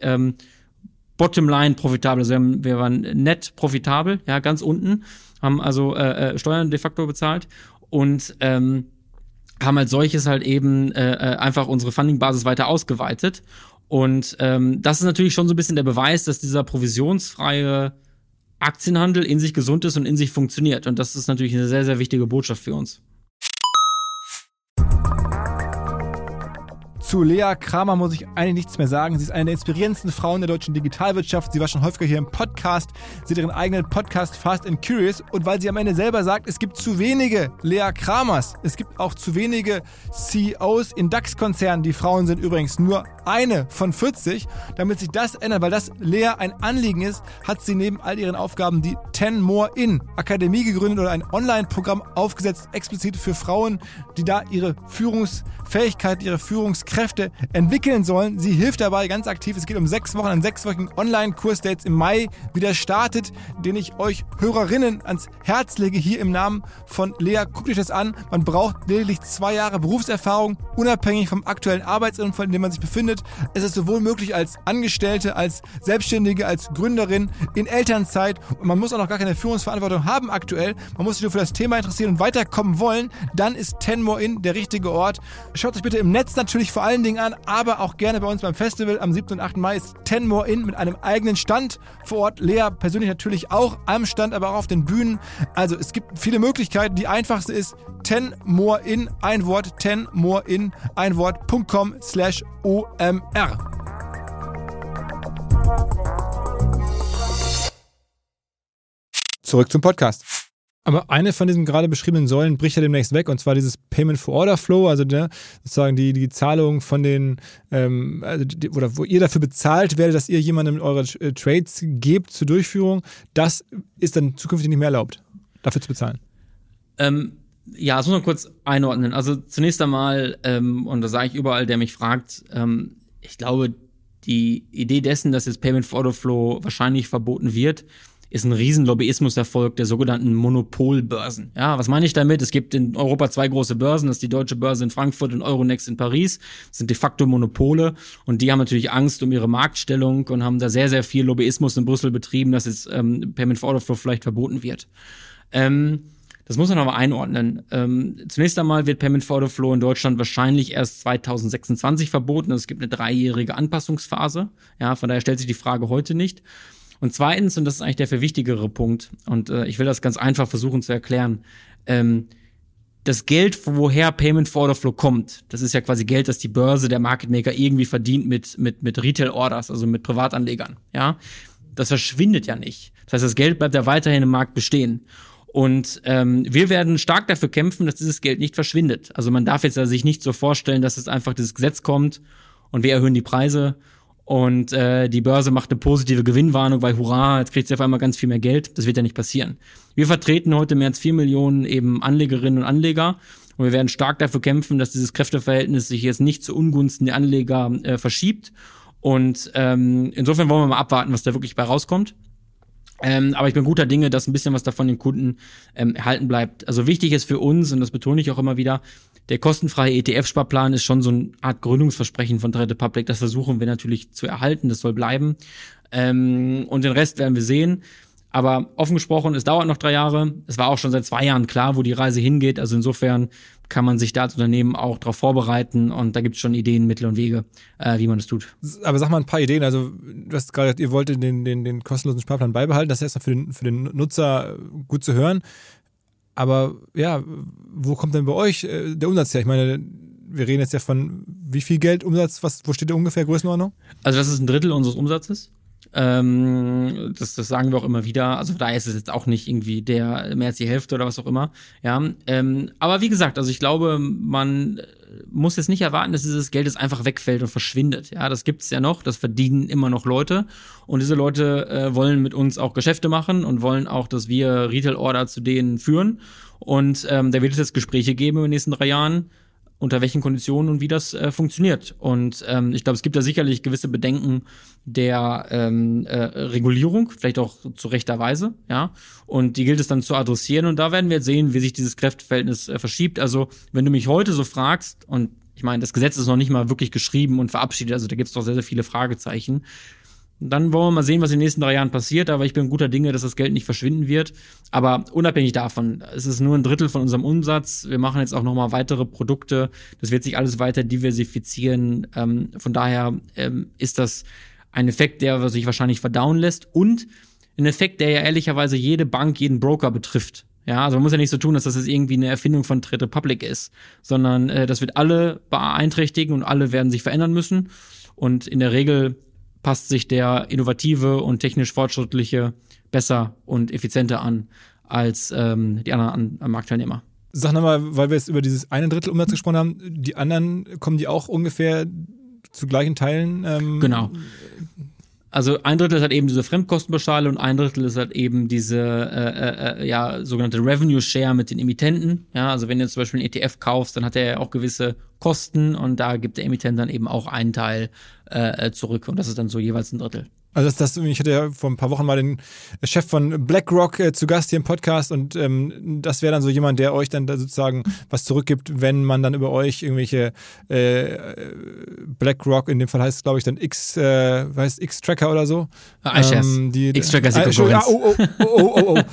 Bottomline profitabel. Also wir waren net profitabel, ja, ganz unten, haben also Steuern de facto bezahlt und haben als solches halt eben einfach unsere Funding-Basis weiter ausgeweitet. Und das ist natürlich schon so ein bisschen der Beweis, dass dieser provisionsfreie Aktienhandel in sich gesund ist und in sich funktioniert. Und das ist natürlich eine sehr, sehr wichtige Botschaft für uns. Zu Lea Kramer muss ich eigentlich nichts mehr sagen. Sie ist eine der inspirierendsten Frauen der deutschen Digitalwirtschaft. Sie war schon häufiger hier im Podcast. Sie hat ihren eigenen Podcast Fast and Curious. Und weil sie am Ende selber sagt, es gibt zu wenige Lea Kramers. Es gibt auch zu wenige CEOs in DAX-Konzernen. Die Frauen sind übrigens nur eine von 40. Damit sich das ändert, weil das Lea ein Anliegen ist, hat sie neben all ihren Aufgaben die 10 More In Akademie gegründet oder ein Online-Programm aufgesetzt, explizit für Frauen, die da ihre Führungsfähigkeit, ihre Führungskräfte entwickeln sollen. Sie hilft dabei ganz aktiv. Es geht um 6 Wochen, einen 6-wöchigen Online-Kurs, der jetzt im Mai wieder startet, den ich euch Hörerinnen ans Herz lege, hier im Namen von Lea. Guckt euch das an. Man braucht lediglich 2 Jahre Berufserfahrung, unabhängig vom aktuellen Arbeitsumfeld, in dem man sich befindet. Es ist sowohl möglich als Angestellte, als Selbstständige, als Gründerin, in Elternzeit und man muss auch noch gar keine Führungsverantwortung haben aktuell. Man muss sich nur für das Thema interessieren und weiterkommen wollen. Dann ist 10 More In der richtige Ort. Schaut euch bitte im Netz natürlich vor allen Dingen an, aber auch gerne bei uns beim Festival am 7. und 8. Mai ist 10 More In mit einem eigenen Stand vor Ort. Lea persönlich natürlich auch am Stand, aber auch auf den Bühnen. Also es gibt viele Möglichkeiten. Die einfachste ist 10 More In, ein Wort, 10 More In, ein Wort.com/OMR. Zurück zum Podcast. Aber eine von diesen gerade beschriebenen Säulen bricht ja demnächst weg, und zwar dieses Payment for Order Flow, also sozusagen die Zahlung von den, oder wo ihr dafür bezahlt werdet, dass ihr jemandem eure Trades gebt zur Durchführung. Das ist dann zukünftig nicht mehr erlaubt, dafür zu bezahlen. Ja, das muss man kurz einordnen. Also zunächst einmal, und da sage ich überall, der mich fragt, ich glaube, die Idee dessen, dass jetzt Payment for Order Flow wahrscheinlich verboten wird, ist ein riesen Lobbyismuserfolg der sogenannten Monopolbörsen. Ja, was meine ich damit? Es gibt in Europa 2 große Börsen, das ist die Deutsche Börse in Frankfurt und Euronext in Paris. Das sind de facto Monopole und die haben natürlich Angst um ihre Marktstellung und haben da sehr, sehr viel Lobbyismus in Brüssel betrieben, dass jetzt Payment for Order Flow vielleicht verboten wird. Das muss man aber einordnen. Zunächst einmal wird Payment for Order Flow in Deutschland wahrscheinlich erst 2026 verboten. Es gibt eine 3-jährige Anpassungsphase. Ja, von daher stellt sich die Frage heute nicht. Und zweitens, und das ist eigentlich der viel wichtigere Punkt, und ich will das ganz einfach versuchen zu erklären, das Geld, woher Payment for Order Flow kommt, das ist ja quasi Geld, das die Börse, der Market Maker irgendwie verdient mit Retail-Orders, also mit Privatanlegern. Ja, das verschwindet ja nicht. Das heißt, das Geld bleibt ja weiterhin im Markt bestehen. Und wir werden stark dafür kämpfen, dass dieses Geld nicht verschwindet. Also man darf jetzt sich nicht so vorstellen, dass es einfach dieses Gesetz kommt und wir erhöhen die Preise und die Börse macht eine positive Gewinnwarnung, weil hurra, jetzt kriegt sie auf einmal ganz viel mehr Geld. Das wird ja nicht passieren. Wir vertreten heute mehr als 4 Millionen eben Anlegerinnen und Anleger und wir werden stark dafür kämpfen, dass dieses Kräfteverhältnis sich jetzt nicht zu Ungunsten der Anleger verschiebt. Und insofern wollen wir mal abwarten, was da wirklich bei rauskommt. Aber ich bin guter Dinge, dass ein bisschen was davon den Kunden erhalten bleibt. Also wichtig ist für uns, und das betone ich auch immer wieder, der kostenfreie ETF-Sparplan ist schon so eine Art Gründungsversprechen von Trade Republic. Das versuchen wir natürlich zu erhalten, das soll bleiben. Und den Rest werden wir sehen. Aber offen gesprochen, es dauert noch 3 Jahre. Es war auch schon seit 2 Jahren klar, wo die Reise hingeht. Also insofern kann man sich da als Unternehmen auch darauf vorbereiten. Und da gibt es schon Ideen, Mittel und Wege, wie man das tut. Aber sag mal ein paar Ideen. Also du hast gerade gesagt, ihr wolltet den kostenlosen Sparplan beibehalten. Das ist erstmal für den Nutzer gut zu hören. Aber ja, wo kommt denn bei euch der Umsatz her? Ich meine, wir reden jetzt ja von wie viel Geld Umsatz? Wo steht der ungefähr Größenordnung? Also das ist 1/3 unseres Umsatzes. Das sagen wir auch immer wieder. Also daher ist es jetzt auch nicht irgendwie mehr als die Hälfte oder was auch immer. Ja, aber wie gesagt, also ich glaube, man muss jetzt nicht erwarten, dass dieses Geld jetzt einfach wegfällt und verschwindet. Ja, das gibt's ja noch. Das verdienen immer noch Leute. Und diese Leute wollen mit uns auch Geschäfte machen und wollen auch, dass wir Retail-Order zu denen führen. Und da wird es jetzt Gespräche geben in den nächsten 3 Jahren, unter welchen Konditionen und wie das funktioniert. Und ich glaube, es gibt da sicherlich gewisse Bedenken der Regulierung, vielleicht auch zu rechter Weise, ja. Und die gilt es dann zu adressieren. Und da werden wir jetzt sehen, wie sich dieses Kräfteverhältnis verschiebt. Also, wenn du mich heute so fragst, und ich meine, das Gesetz ist noch nicht mal wirklich geschrieben und verabschiedet, also da gibt es doch sehr, sehr viele Fragezeichen. Dann wollen wir mal sehen, was in den nächsten 3 Jahren passiert. Aber ich bin guter Dinge, dass das Geld nicht verschwinden wird. Aber unabhängig davon, es ist nur 1/3 von unserem Umsatz. Wir machen jetzt auch nochmal weitere Produkte. Das wird sich alles weiter diversifizieren. Von daher ist das ein Effekt, der sich wahrscheinlich verdauen lässt. Und ein Effekt, der ja ehrlicherweise jede Bank, jeden Broker betrifft. Ja, also man muss ja nicht so tun, dass das jetzt irgendwie eine Erfindung von Trade Republic ist. Sondern das wird alle beeinträchtigen und alle werden sich verändern müssen. Und in der Regel passt sich der innovative und technisch fortschrittliche besser und effizienter an als die anderen Marktteilnehmer. Sag nochmal, weil wir jetzt über dieses 1/3 Umsatz gesprochen haben, die anderen, kommen die auch ungefähr zu gleichen Teilen? Genau. Also 1/3 ist halt eben diese Fremdkostenpauschale und 1/3 ist halt eben diese sogenannte Revenue Share mit den Emittenten. Ja, also wenn du zum Beispiel einen ETF kaufst, dann hat er ja auch gewisse Kosten und da gibt der Emittent dann eben auch einen Teil zurück und das ist dann so jeweils 1/3. Also ich hatte ja vor ein paar Wochen mal den Chef von BlackRock zu Gast hier im Podcast und das wäre dann so jemand, der euch dann da sozusagen was zurückgibt, wenn man dann über euch irgendwelche BlackRock, in dem Fall heißt es glaube ich dann X-Tracker oder so. iShares. X-Tracker ist die Konkurrenz.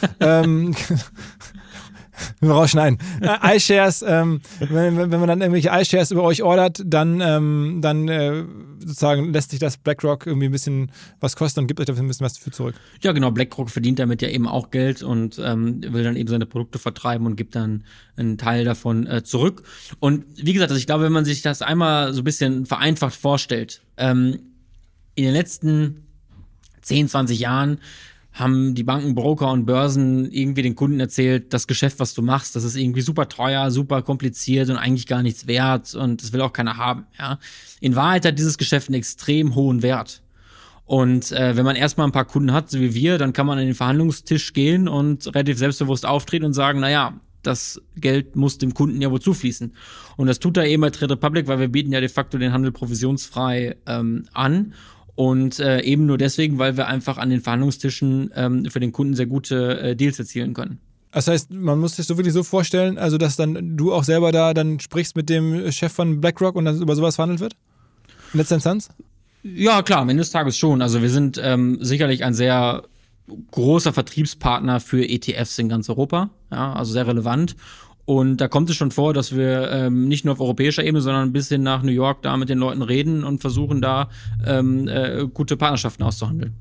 Wir rausschneiden. iShares, wenn man dann irgendwelche iShares über euch ordert, dann sozusagen lässt sich das BlackRock irgendwie ein bisschen was kosten und gibt euch dafür ein bisschen was dafür zurück. Ja, genau. BlackRock verdient damit ja eben auch Geld und will dann eben seine Produkte vertreiben und gibt dann einen Teil davon zurück. Und wie gesagt, also ich glaube, wenn man sich das einmal so ein bisschen vereinfacht vorstellt, in den letzten 10, 20 Jahren haben die Banken, Broker und Börsen irgendwie den Kunden erzählt, das Geschäft, was du machst, das ist irgendwie super teuer, super kompliziert und eigentlich gar nichts wert und das will auch keiner haben. Ja. In Wahrheit hat dieses Geschäft einen extrem hohen Wert. Und wenn man erstmal ein paar Kunden hat, so wie wir, dann kann man an den Verhandlungstisch gehen und relativ selbstbewusst auftreten und sagen, naja, das Geld muss dem Kunden ja wohl zufließen. Und das tut er eben bei Trade Republic, weil wir bieten ja de facto den Handel provisionsfrei an. Und eben nur deswegen, weil wir einfach an den Verhandlungstischen für den Kunden sehr gute Deals erzielen können. Das heißt, man muss sich so wirklich so vorstellen, also dass dann du auch selber da dann sprichst mit dem Chef von BlackRock und dann über sowas verhandelt wird? In letzter Instanz? Ja, klar, am Ende des Tages schon. Also wir sind sicherlich ein sehr großer Vertriebspartner für ETFs in ganz Europa, ja, also sehr relevant. Und da kommt es schon vor, dass wir nicht nur auf europäischer Ebene, sondern ein bisschen nach New York da mit den Leuten reden und versuchen da gute Partnerschaften auszuhandeln.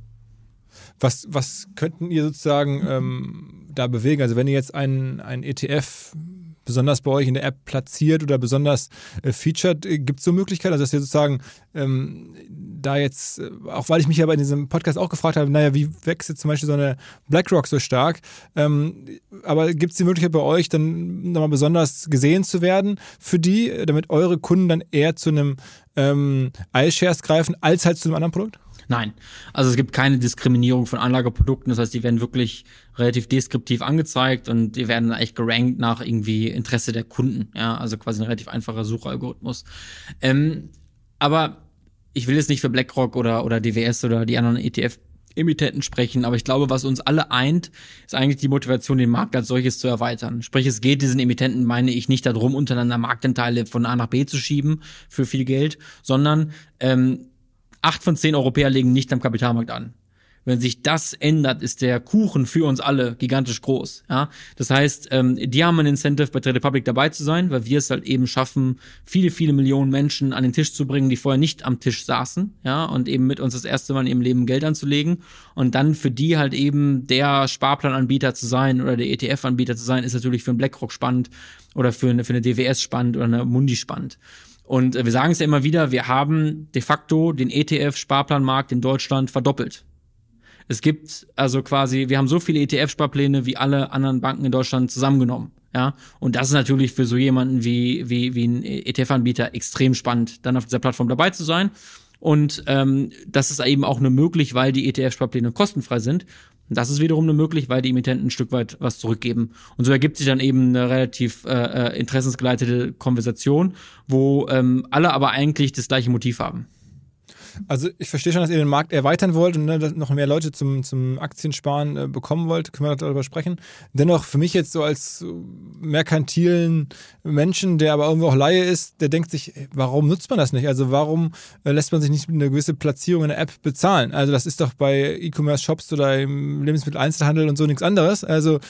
Was könnten ihr sozusagen da bewegen? Also wenn ihr jetzt einen ETF besonders bei euch in der App platziert oder besonders featured, gibt es so Möglichkeiten, also dass ihr sozusagen da jetzt, auch weil ich mich aber in diesem Podcast auch gefragt habe, naja, wie wächst jetzt zum Beispiel so eine BlackRock so stark, aber gibt es die Möglichkeit bei euch dann nochmal besonders gesehen zu werden für die, damit eure Kunden dann eher zu einem iShares greifen, als halt zu einem anderen Produkt? Nein, also es gibt keine Diskriminierung von Anlageprodukten, das heißt, die werden wirklich relativ deskriptiv angezeigt und die werden echt gerankt nach irgendwie Interesse der Kunden, ja, also quasi ein relativ einfacher Suchalgorithmus. Aber ich will jetzt nicht für BlackRock oder DWS oder die anderen ETF-Emittenten sprechen, aber ich glaube, was uns alle eint, ist eigentlich die Motivation, den Markt als solches zu erweitern. Sprich, es geht diesen Emittenten, meine ich, nicht darum, untereinander Marktanteile von A nach B zu schieben für viel Geld, sondern 8 von 10 Europäer legen nicht am Kapitalmarkt an. Wenn sich das ändert, ist der Kuchen für uns alle gigantisch groß. Ja? Das heißt, die haben ein Incentive, bei Trade Republic dabei zu sein, weil wir es halt eben schaffen, viele, viele Millionen Menschen an den Tisch zu bringen, die vorher nicht am Tisch saßen, ja, und eben mit uns das erste Mal in ihrem Leben Geld anzulegen. Und dann für die halt eben der Sparplananbieter zu sein oder der ETF-Anbieter zu sein, ist natürlich für einen BlackRock spannend oder für eine DWS spannend oder eine Mundi spannend. Und wir sagen es ja immer wieder, wir haben de facto den ETF-Sparplanmarkt in Deutschland verdoppelt. Es gibt also quasi, wir haben so viele ETF-Sparpläne wie alle anderen Banken in Deutschland zusammengenommen. Ja, und das ist natürlich für so jemanden wie ein ETF-Anbieter extrem spannend, dann auf dieser Plattform dabei zu sein. Und das ist eben auch nur möglich, weil die ETF-Sparpläne kostenfrei sind. Und das ist wiederum nur möglich, weil die Emittenten ein Stück weit was zurückgeben. Und so ergibt sich dann eben eine relativ interessensgeleitete Konversation, wo alle aber eigentlich das gleiche Motiv haben. Also ich verstehe schon, dass ihr den Markt erweitern wollt und noch mehr Leute zum Aktiensparen bekommen wollt. Können wir darüber sprechen. Dennoch für mich jetzt so als merkantilen Menschen, der aber irgendwo auch Laie ist, der denkt sich, warum nutzt man das nicht? Also warum lässt man sich nicht eine gewisse Platzierung in der App bezahlen? Also das ist doch bei E-Commerce-Shops oder im Lebensmitteleinzelhandel und so nichts anderes. Also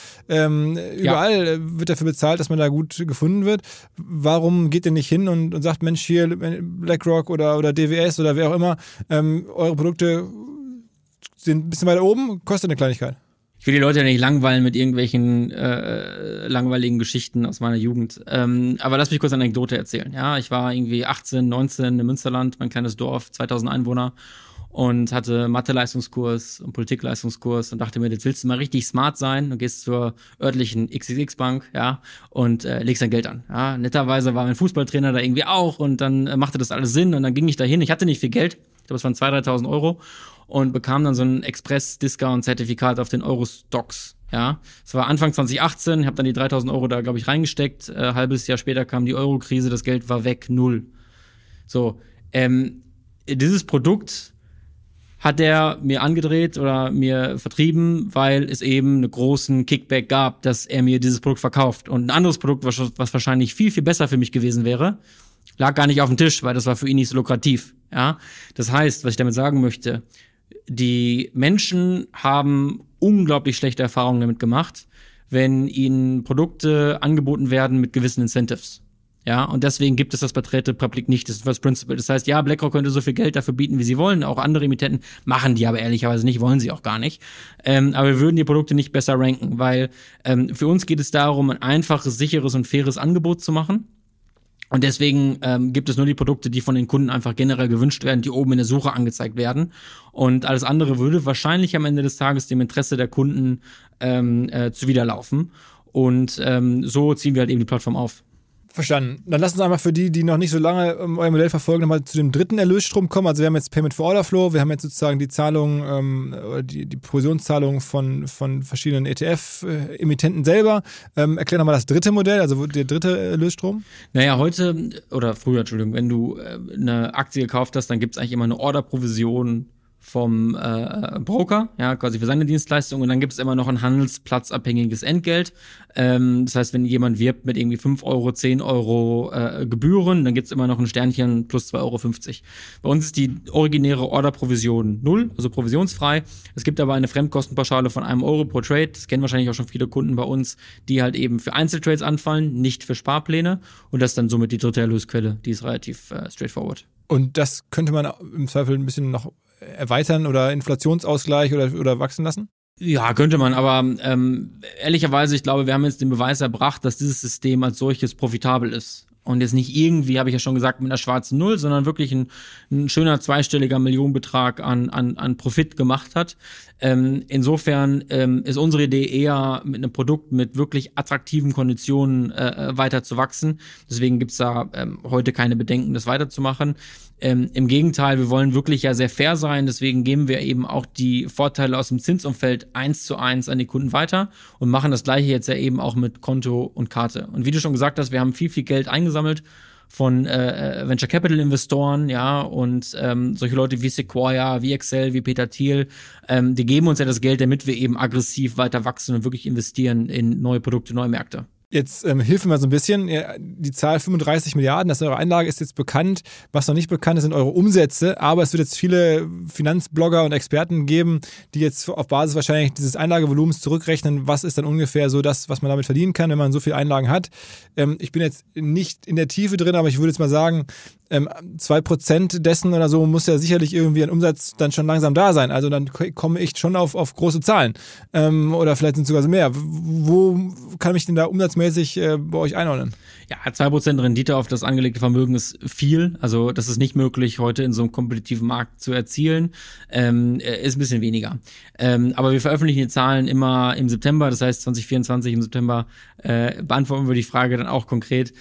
überall wird dafür bezahlt, dass man da gut gefunden wird. Warum geht ihr nicht hin und sagt, Mensch, hier BlackRock oder DWS oder wer auch immer, eure Produkte sind ein bisschen weiter oben, kostet eine Kleinigkeit. Ich will die Leute ja nicht langweilen mit irgendwelchen langweiligen Geschichten aus meiner Jugend. Aber lass mich kurz eine Anekdote erzählen. Ja, ich war irgendwie 18, 19 im Münsterland, mein kleines Dorf, 2000 Einwohner und hatte Mathe-Leistungskurs und Politik-Leistungskurs und dachte mir, jetzt willst du mal richtig smart sein und gehst zur örtlichen XXX-Bank, ja, und legst dein Geld an. Ja, netterweise war mein Fußballtrainer da irgendwie auch und dann machte das alles Sinn und dann ging ich da hin. Ich hatte nicht viel Geld, ich glaube, es waren 2.000, 3.000 Euro und bekam dann so ein Express-Discount-Zertifikat auf den Euro-Stocks. Ja, es war Anfang 2018, ich habe dann die 3.000 Euro da, glaube ich, reingesteckt. Halbes Jahr später kam die Euro-Krise, das Geld war weg, 0. So, dieses Produkt hat er mir angedreht oder mir vertrieben, weil es eben einen großen Kickback gab, dass er mir dieses Produkt verkauft. Und ein anderes Produkt, was wahrscheinlich viel, viel besser für mich gewesen wäre, lag gar nicht auf dem Tisch, weil das war für ihn nicht so lukrativ. Ja, das heißt, was ich damit sagen möchte, die Menschen haben unglaublich schlechte Erfahrungen damit gemacht, wenn ihnen Produkte angeboten werden mit gewissen Incentives. Ja, und deswegen gibt es das bei Trade Republic nicht, das First Principle. Das heißt, ja, BlackRock könnte so viel Geld dafür bieten, wie sie wollen. Auch andere Emittenten machen die aber ehrlicherweise nicht, wollen sie auch gar nicht. Aber wir würden die Produkte nicht besser ranken, weil für uns geht es darum, ein einfaches, sicheres und faires Angebot zu machen. Und deswegen gibt es nur die Produkte, die von den Kunden einfach generell gewünscht werden, die oben in der Suche angezeigt werden. Und alles andere würde wahrscheinlich am Ende des Tages dem Interesse der Kunden zuwiderlaufen. Und so ziehen wir halt eben die Plattform auf. Verstanden. Dann lass uns einmal für die noch nicht so lange euer Modell verfolgen, nochmal zu dem dritten Erlösstrom kommen. Also wir haben jetzt Payment for Order Flow, wir haben jetzt sozusagen die Zahlung, die Provisionszahlung von verschiedenen ETF-Emittenten selber. Erklär nochmal das dritte Modell, also der dritte Erlösstrom. Naja, früher, wenn du eine Aktie gekauft hast, dann gibt es eigentlich immer eine Orderprovision vom Broker, ja, quasi für seine Dienstleistung, und dann gibt es immer noch ein handelsplatzabhängiges Entgelt. Das heißt, wenn jemand wirbt mit irgendwie 5 Euro, 10 Euro Gebühren, dann gibt es immer noch ein Sternchen plus 2,50 Euro. Bei uns ist die originäre Orderprovision 0, also provisionsfrei. Es gibt aber eine Fremdkostenpauschale von 1 Euro pro Trade. Das kennen wahrscheinlich auch schon viele Kunden bei uns, die halt eben für Einzeltrades anfallen, nicht für Sparpläne. Und das ist dann somit die dritte Erlösquelle. Die ist relativ straightforward. Und das könnte man im Zweifel ein bisschen noch erweitern oder Inflationsausgleich oder wachsen lassen? Ja, könnte man, aber ehrlicherweise, ich glaube, wir haben jetzt den Beweis erbracht, dass dieses System als solches profitabel ist. Und jetzt nicht irgendwie, habe ich ja schon gesagt, mit einer schwarzen Null, sondern wirklich ein schöner zweistelliger Millionenbetrag an Profit gemacht hat. Insofern ist unsere Idee eher, mit einem Produkt mit wirklich attraktiven Konditionen weiter zu wachsen. Deswegen gibt's da heute keine Bedenken, das weiterzumachen. Im Gegenteil, wir wollen wirklich ja sehr fair sein. Deswegen geben wir eben auch die Vorteile aus dem Zinsumfeld 1:1 an die Kunden weiter und machen das Gleiche jetzt ja eben auch mit Konto und Karte. Und wie du schon gesagt hast, wir haben viel Geld eingesammelt von Venture Capital Investoren, ja, und solche Leute wie Sequoia, wie Excel, wie Peter Thiel, die geben uns ja das Geld, damit wir eben aggressiv weiter wachsen und wirklich investieren in neue Produkte, neue Märkte. Jetzt hilf mir mal so ein bisschen. Ja, die Zahl 35 Milliarden, das ist eure Einlage, ist jetzt bekannt. Was noch nicht bekannt ist, sind eure Umsätze. Aber es wird jetzt viele Finanzblogger und Experten geben, die jetzt auf Basis wahrscheinlich dieses Einlagevolumens zurückrechnen, was ist dann ungefähr so das, was man damit verdienen kann, wenn man so viele Einlagen hat. Ich bin jetzt nicht in der Tiefe drin, aber ich würde jetzt mal sagen, 2% dessen oder so muss ja sicherlich irgendwie ein Umsatz dann schon langsam da sein. Also dann komme ich schon auf große Zahlen. Oder vielleicht sind es sogar so mehr. Wo kann ich denn da umsatzmäßig bei euch einordnen? Ja, 2% Rendite auf das angelegte Vermögen ist viel. Also das ist nicht möglich, heute in so einem kompetitiven Markt zu erzielen. Ist ein bisschen weniger. Aber wir veröffentlichen die Zahlen immer im September. Das heißt 2024 im September beantworten wir die Frage dann auch konkret.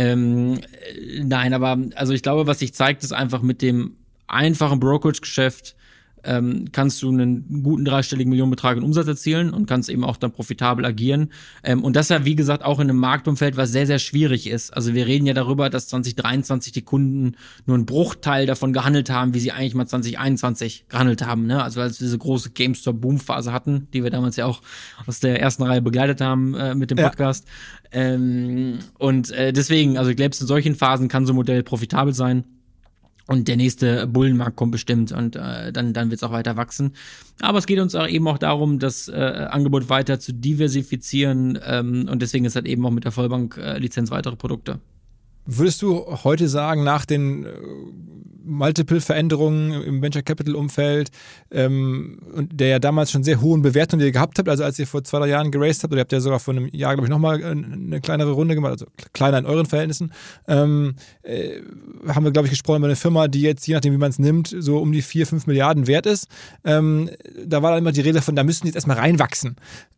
Nein, aber also ich glaube, was sich zeigt, ist einfach mit dem einfachen Brokerage-Geschäft kannst du einen guten dreistelligen Millionenbetrag in Umsatz erzielen und kannst eben auch dann profitabel agieren. Und das ja, wie gesagt, auch in einem Marktumfeld, was sehr, sehr schwierig ist. Also wir reden ja darüber, dass 2023 die Kunden nur einen Bruchteil davon gehandelt haben, wie sie eigentlich mal 2021 gehandelt haben. Ne? Also als wir diese große GameStop-Boom-Phase hatten, die wir damals ja auch aus der ersten Reihe begleitet haben mit dem Podcast. Deswegen, also ich glaube, in solchen Phasen kann so ein Modell profitabel sein. Und der nächste Bullenmarkt kommt bestimmt und dann wird es auch weiter wachsen. Aber es geht uns auch eben auch darum, das Angebot weiter zu diversifizieren und deswegen ist halt eben auch mit der Vollbank-Lizenz weitere Produkte. Würdest du heute sagen, nach den Multiple-Veränderungen im Venture-Capital-Umfeld und der ja damals schon sehr hohen Bewertungen, die ihr gehabt habt, also als ihr vor 2-3 Jahren geraced habt, oder ihr habt ja sogar vor einem Jahr, glaube ich, nochmal eine kleinere Runde gemacht, also kleiner in euren Verhältnissen, haben wir, glaube ich, gesprochen über eine Firma, die jetzt, je nachdem wie man es nimmt, so um die 4-5 Milliarden wert ist. Da war dann immer die Rede von, da müssten die jetzt erstmal reinwachsen.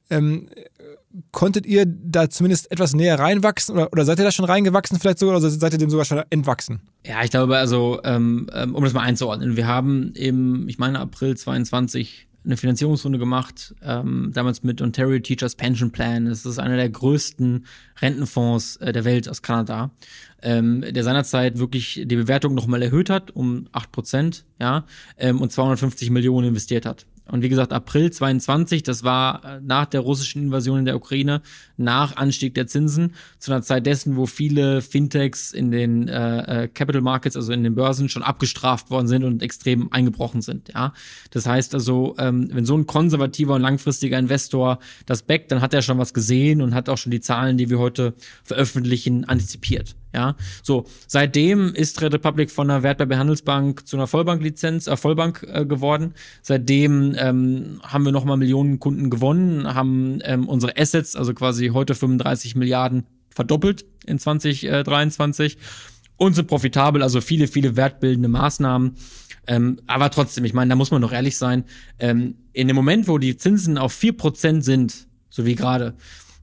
Konntet ihr da zumindest etwas näher reinwachsen oder seid ihr da schon reingewachsen vielleicht sogar oder seid ihr dem sogar schon entwachsen? Ja, ich glaube, also um das mal einzuordnen, wir haben im, ich meine April 22 eine Finanzierungsrunde gemacht, damals mit Ontario Teachers Pension Plan. Das ist einer der größten Rentenfonds der Welt aus Kanada, der seinerzeit wirklich die Bewertung nochmal erhöht hat um 8%, ja, und 250 Millionen investiert hat. Und wie gesagt, April 22, das war nach der russischen Invasion in der Ukraine, nach Anstieg der Zinsen, zu einer Zeit dessen, wo viele Fintechs in den Capital Markets, also in den Börsen, schon abgestraft worden sind und extrem eingebrochen sind. Ja, das heißt also, wenn so ein konservativer und langfristiger Investor das backt, dann hat er schon was gesehen und hat auch schon die Zahlen, die wir heute veröffentlichen, antizipiert. Ja, so seitdem ist Trade Republic von einer Wertpapierhandelsbank zu einer Vollbanklizenz, Vollbank geworden. Seitdem haben wir nochmal Millionen Kunden gewonnen, haben unsere Assets, also quasi heute 35 Milliarden, verdoppelt in 2023 und sind profitabel, also viele wertbildende Maßnahmen. Aber trotzdem, ich meine, da muss man doch ehrlich sein, in dem Moment, wo die Zinsen auf 4% sind, so wie gerade,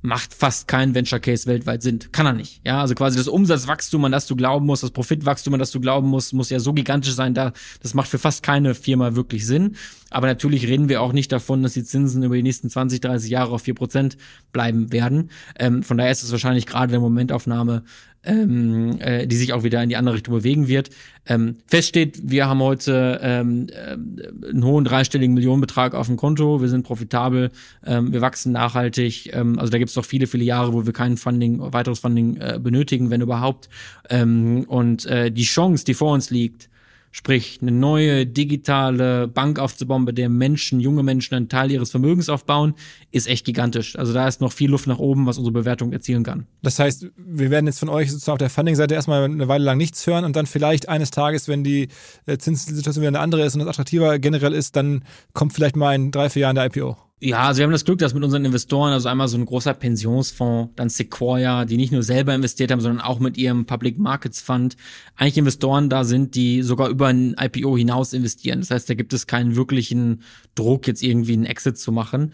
macht fast kein Venture Case weltweit Sinn. Kann er nicht. Ja, also quasi das Umsatzwachstum, an das du glauben musst, das Profitwachstum, an das du glauben musst, muss ja so gigantisch sein, das macht für fast keine Firma wirklich Sinn. Aber natürlich reden wir auch nicht davon, dass die Zinsen über die nächsten 20, 30 Jahre auf 4% bleiben werden. Von daher ist es wahrscheinlich gerade eine Momentaufnahme, die sich auch wieder in die andere Richtung bewegen wird. Fest steht, wir haben heute einen hohen dreistelligen Millionenbetrag auf dem Konto, wir sind profitabel, wir wachsen nachhaltig, also da gibt es noch viele, viele Jahre, wo wir kein weiteres Funding benötigen, wenn überhaupt. Und die Chance, die vor uns liegt, sprich eine neue digitale Bank aufzubauen, bei der junge Menschen einen Teil ihres Vermögens aufbauen, ist echt gigantisch. Also da ist noch viel Luft nach oben, was unsere Bewertung erzielen kann. Das heißt, wir werden jetzt von euch sozusagen auf der Funding-Seite erstmal eine Weile lang nichts hören und dann vielleicht eines Tages, wenn die Zinssituation wieder eine andere ist und das attraktiver generell ist, dann kommt vielleicht mal in 3-4 Jahren der IPO. Ja, also wir haben das Glück, dass mit unseren Investoren, also einmal so ein großer Pensionsfonds, dann Sequoia, die nicht nur selber investiert haben, sondern auch mit ihrem Public Markets Fund, eigentlich Investoren da sind, die sogar über ein IPO hinaus investieren. Das heißt, da gibt es keinen wirklichen Druck, jetzt irgendwie einen Exit zu machen.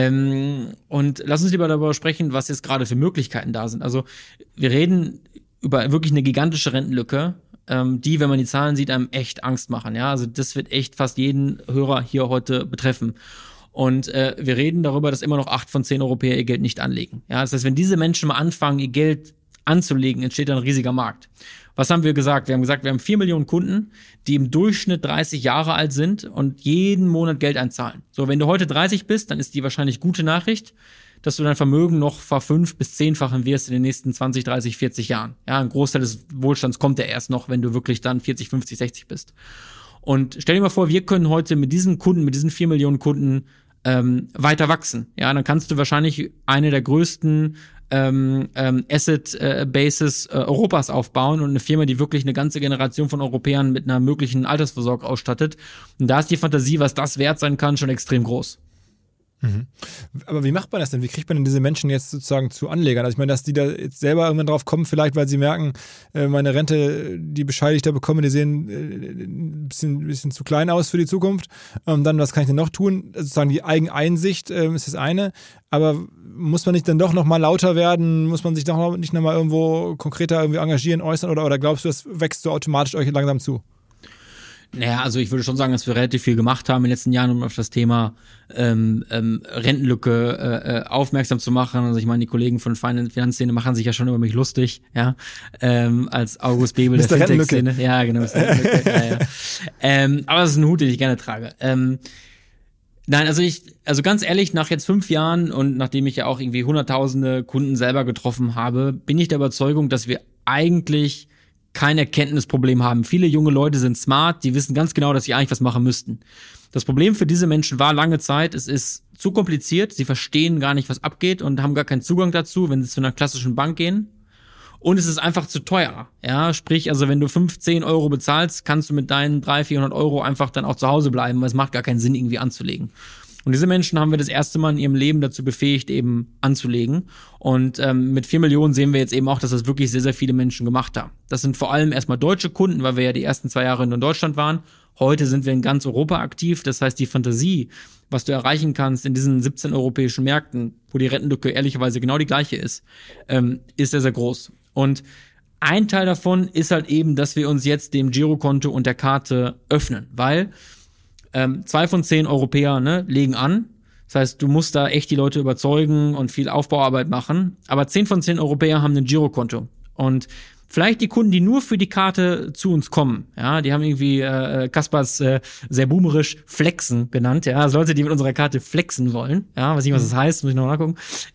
Und lass uns lieber darüber sprechen, was jetzt gerade für Möglichkeiten da sind. Also wir reden über wirklich eine gigantische Rentenlücke, die, wenn man die Zahlen sieht, einem echt Angst machen. Ja, also das wird echt fast jeden Hörer hier heute betreffen. Und wir reden darüber, dass immer noch 8 von 10 Europäer ihr Geld nicht anlegen. Ja, das heißt, wenn diese Menschen mal anfangen, ihr Geld anzulegen, entsteht ein riesiger Markt. Was haben wir gesagt? Wir haben gesagt, wir haben 4 Millionen Kunden, die im Durchschnitt 30 Jahre alt sind und jeden Monat Geld einzahlen. So, wenn du heute 30 bist, dann ist die wahrscheinlich gute Nachricht, dass du dein Vermögen noch ver-5- bis 10-fachen wirst in den nächsten 20, 30, 40 Jahren. Ja, ein Großteil des Wohlstands kommt ja erst noch, wenn du wirklich dann 40, 50, 60 bist. Und stell dir mal vor, wir können heute mit diesen Kunden, mit diesen 4 Millionen Kunden weiter wachsen. Ja, dann kannst du wahrscheinlich eine der größten Asset Bases Europas aufbauen und eine Firma, die wirklich eine ganze Generation von Europäern mit einer möglichen Altersvorsorge ausstattet. Und da ist die Fantasie, was das wert sein kann, schon extrem groß. Mhm. Aber wie macht man das denn? Wie kriegt man denn diese Menschen jetzt sozusagen zu Anlegern? Also ich meine, dass die da jetzt selber irgendwann drauf kommen, vielleicht weil sie merken, meine Rente, die Bescheide, die ich da bekomme, die sehen ein bisschen zu klein aus für die Zukunft. Dann, was kann ich denn noch tun? Sozusagen die Eigeneinsicht ist das eine. Aber muss man nicht dann doch nochmal lauter werden? Muss man sich doch nicht nochmal irgendwo konkreter irgendwie engagieren, äußern? Oder glaubst du, das wächst so automatisch euch langsam zu? Naja, also ich würde schon sagen, dass wir relativ viel gemacht haben in den letzten Jahren, um auf das Thema Rentenlücke aufmerksam zu machen. Also ich meine, die Kollegen von Finanzszene machen sich ja schon über mich lustig, ja, als August Bebel der Fintech-Szene. Ja, genau. Ja. Aber das ist ein Hut, den ich gerne trage. Nein, also ganz ehrlich, nach jetzt 5 Jahren und nachdem ich ja auch irgendwie hunderttausende Kunden selber getroffen habe, bin ich der Überzeugung, dass wir eigentlich kein Erkenntnisproblem haben. Viele junge Leute sind smart, die wissen ganz genau, dass sie eigentlich was machen müssten. Das Problem für diese Menschen war lange Zeit, es ist zu kompliziert, sie verstehen gar nicht, was abgeht und haben gar keinen Zugang dazu, wenn sie zu einer klassischen Bank gehen. Und es ist einfach zu teuer. Ja, sprich, also wenn du 10 Euro bezahlst, kannst du mit deinen 300-400 Euro einfach dann auch zu Hause bleiben, weil es macht gar keinen Sinn, irgendwie anzulegen. Und diese Menschen haben wir das erste Mal in ihrem Leben dazu befähigt, eben anzulegen. Und mit 4 Millionen sehen wir jetzt eben auch, dass das wirklich sehr, sehr viele Menschen gemacht haben. Das sind vor allem erstmal deutsche Kunden, weil wir ja die ersten 2 Jahre nur in Deutschland waren. Heute sind wir in ganz Europa aktiv. Das heißt, die Fantasie, was du erreichen kannst in diesen 17 europäischen Märkten, wo die Rentenlücke ehrlicherweise genau die gleiche ist sehr, sehr groß. Und ein Teil davon ist halt eben, dass wir uns jetzt dem Girokonto und der Karte öffnen, weil 2 von 10 Europäer legen an. Das heißt, du musst da echt die Leute überzeugen und viel Aufbauarbeit machen. Aber 10 von 10 Europäer haben ein Girokonto. Und vielleicht die Kunden, die nur für die Karte zu uns kommen, ja, die haben irgendwie Kaspers sehr boomerisch Flexen genannt, ja, also Leute, die mit unserer Karte flexen wollen, ja, weiß nicht, was das heißt, muss ich noch nachgucken.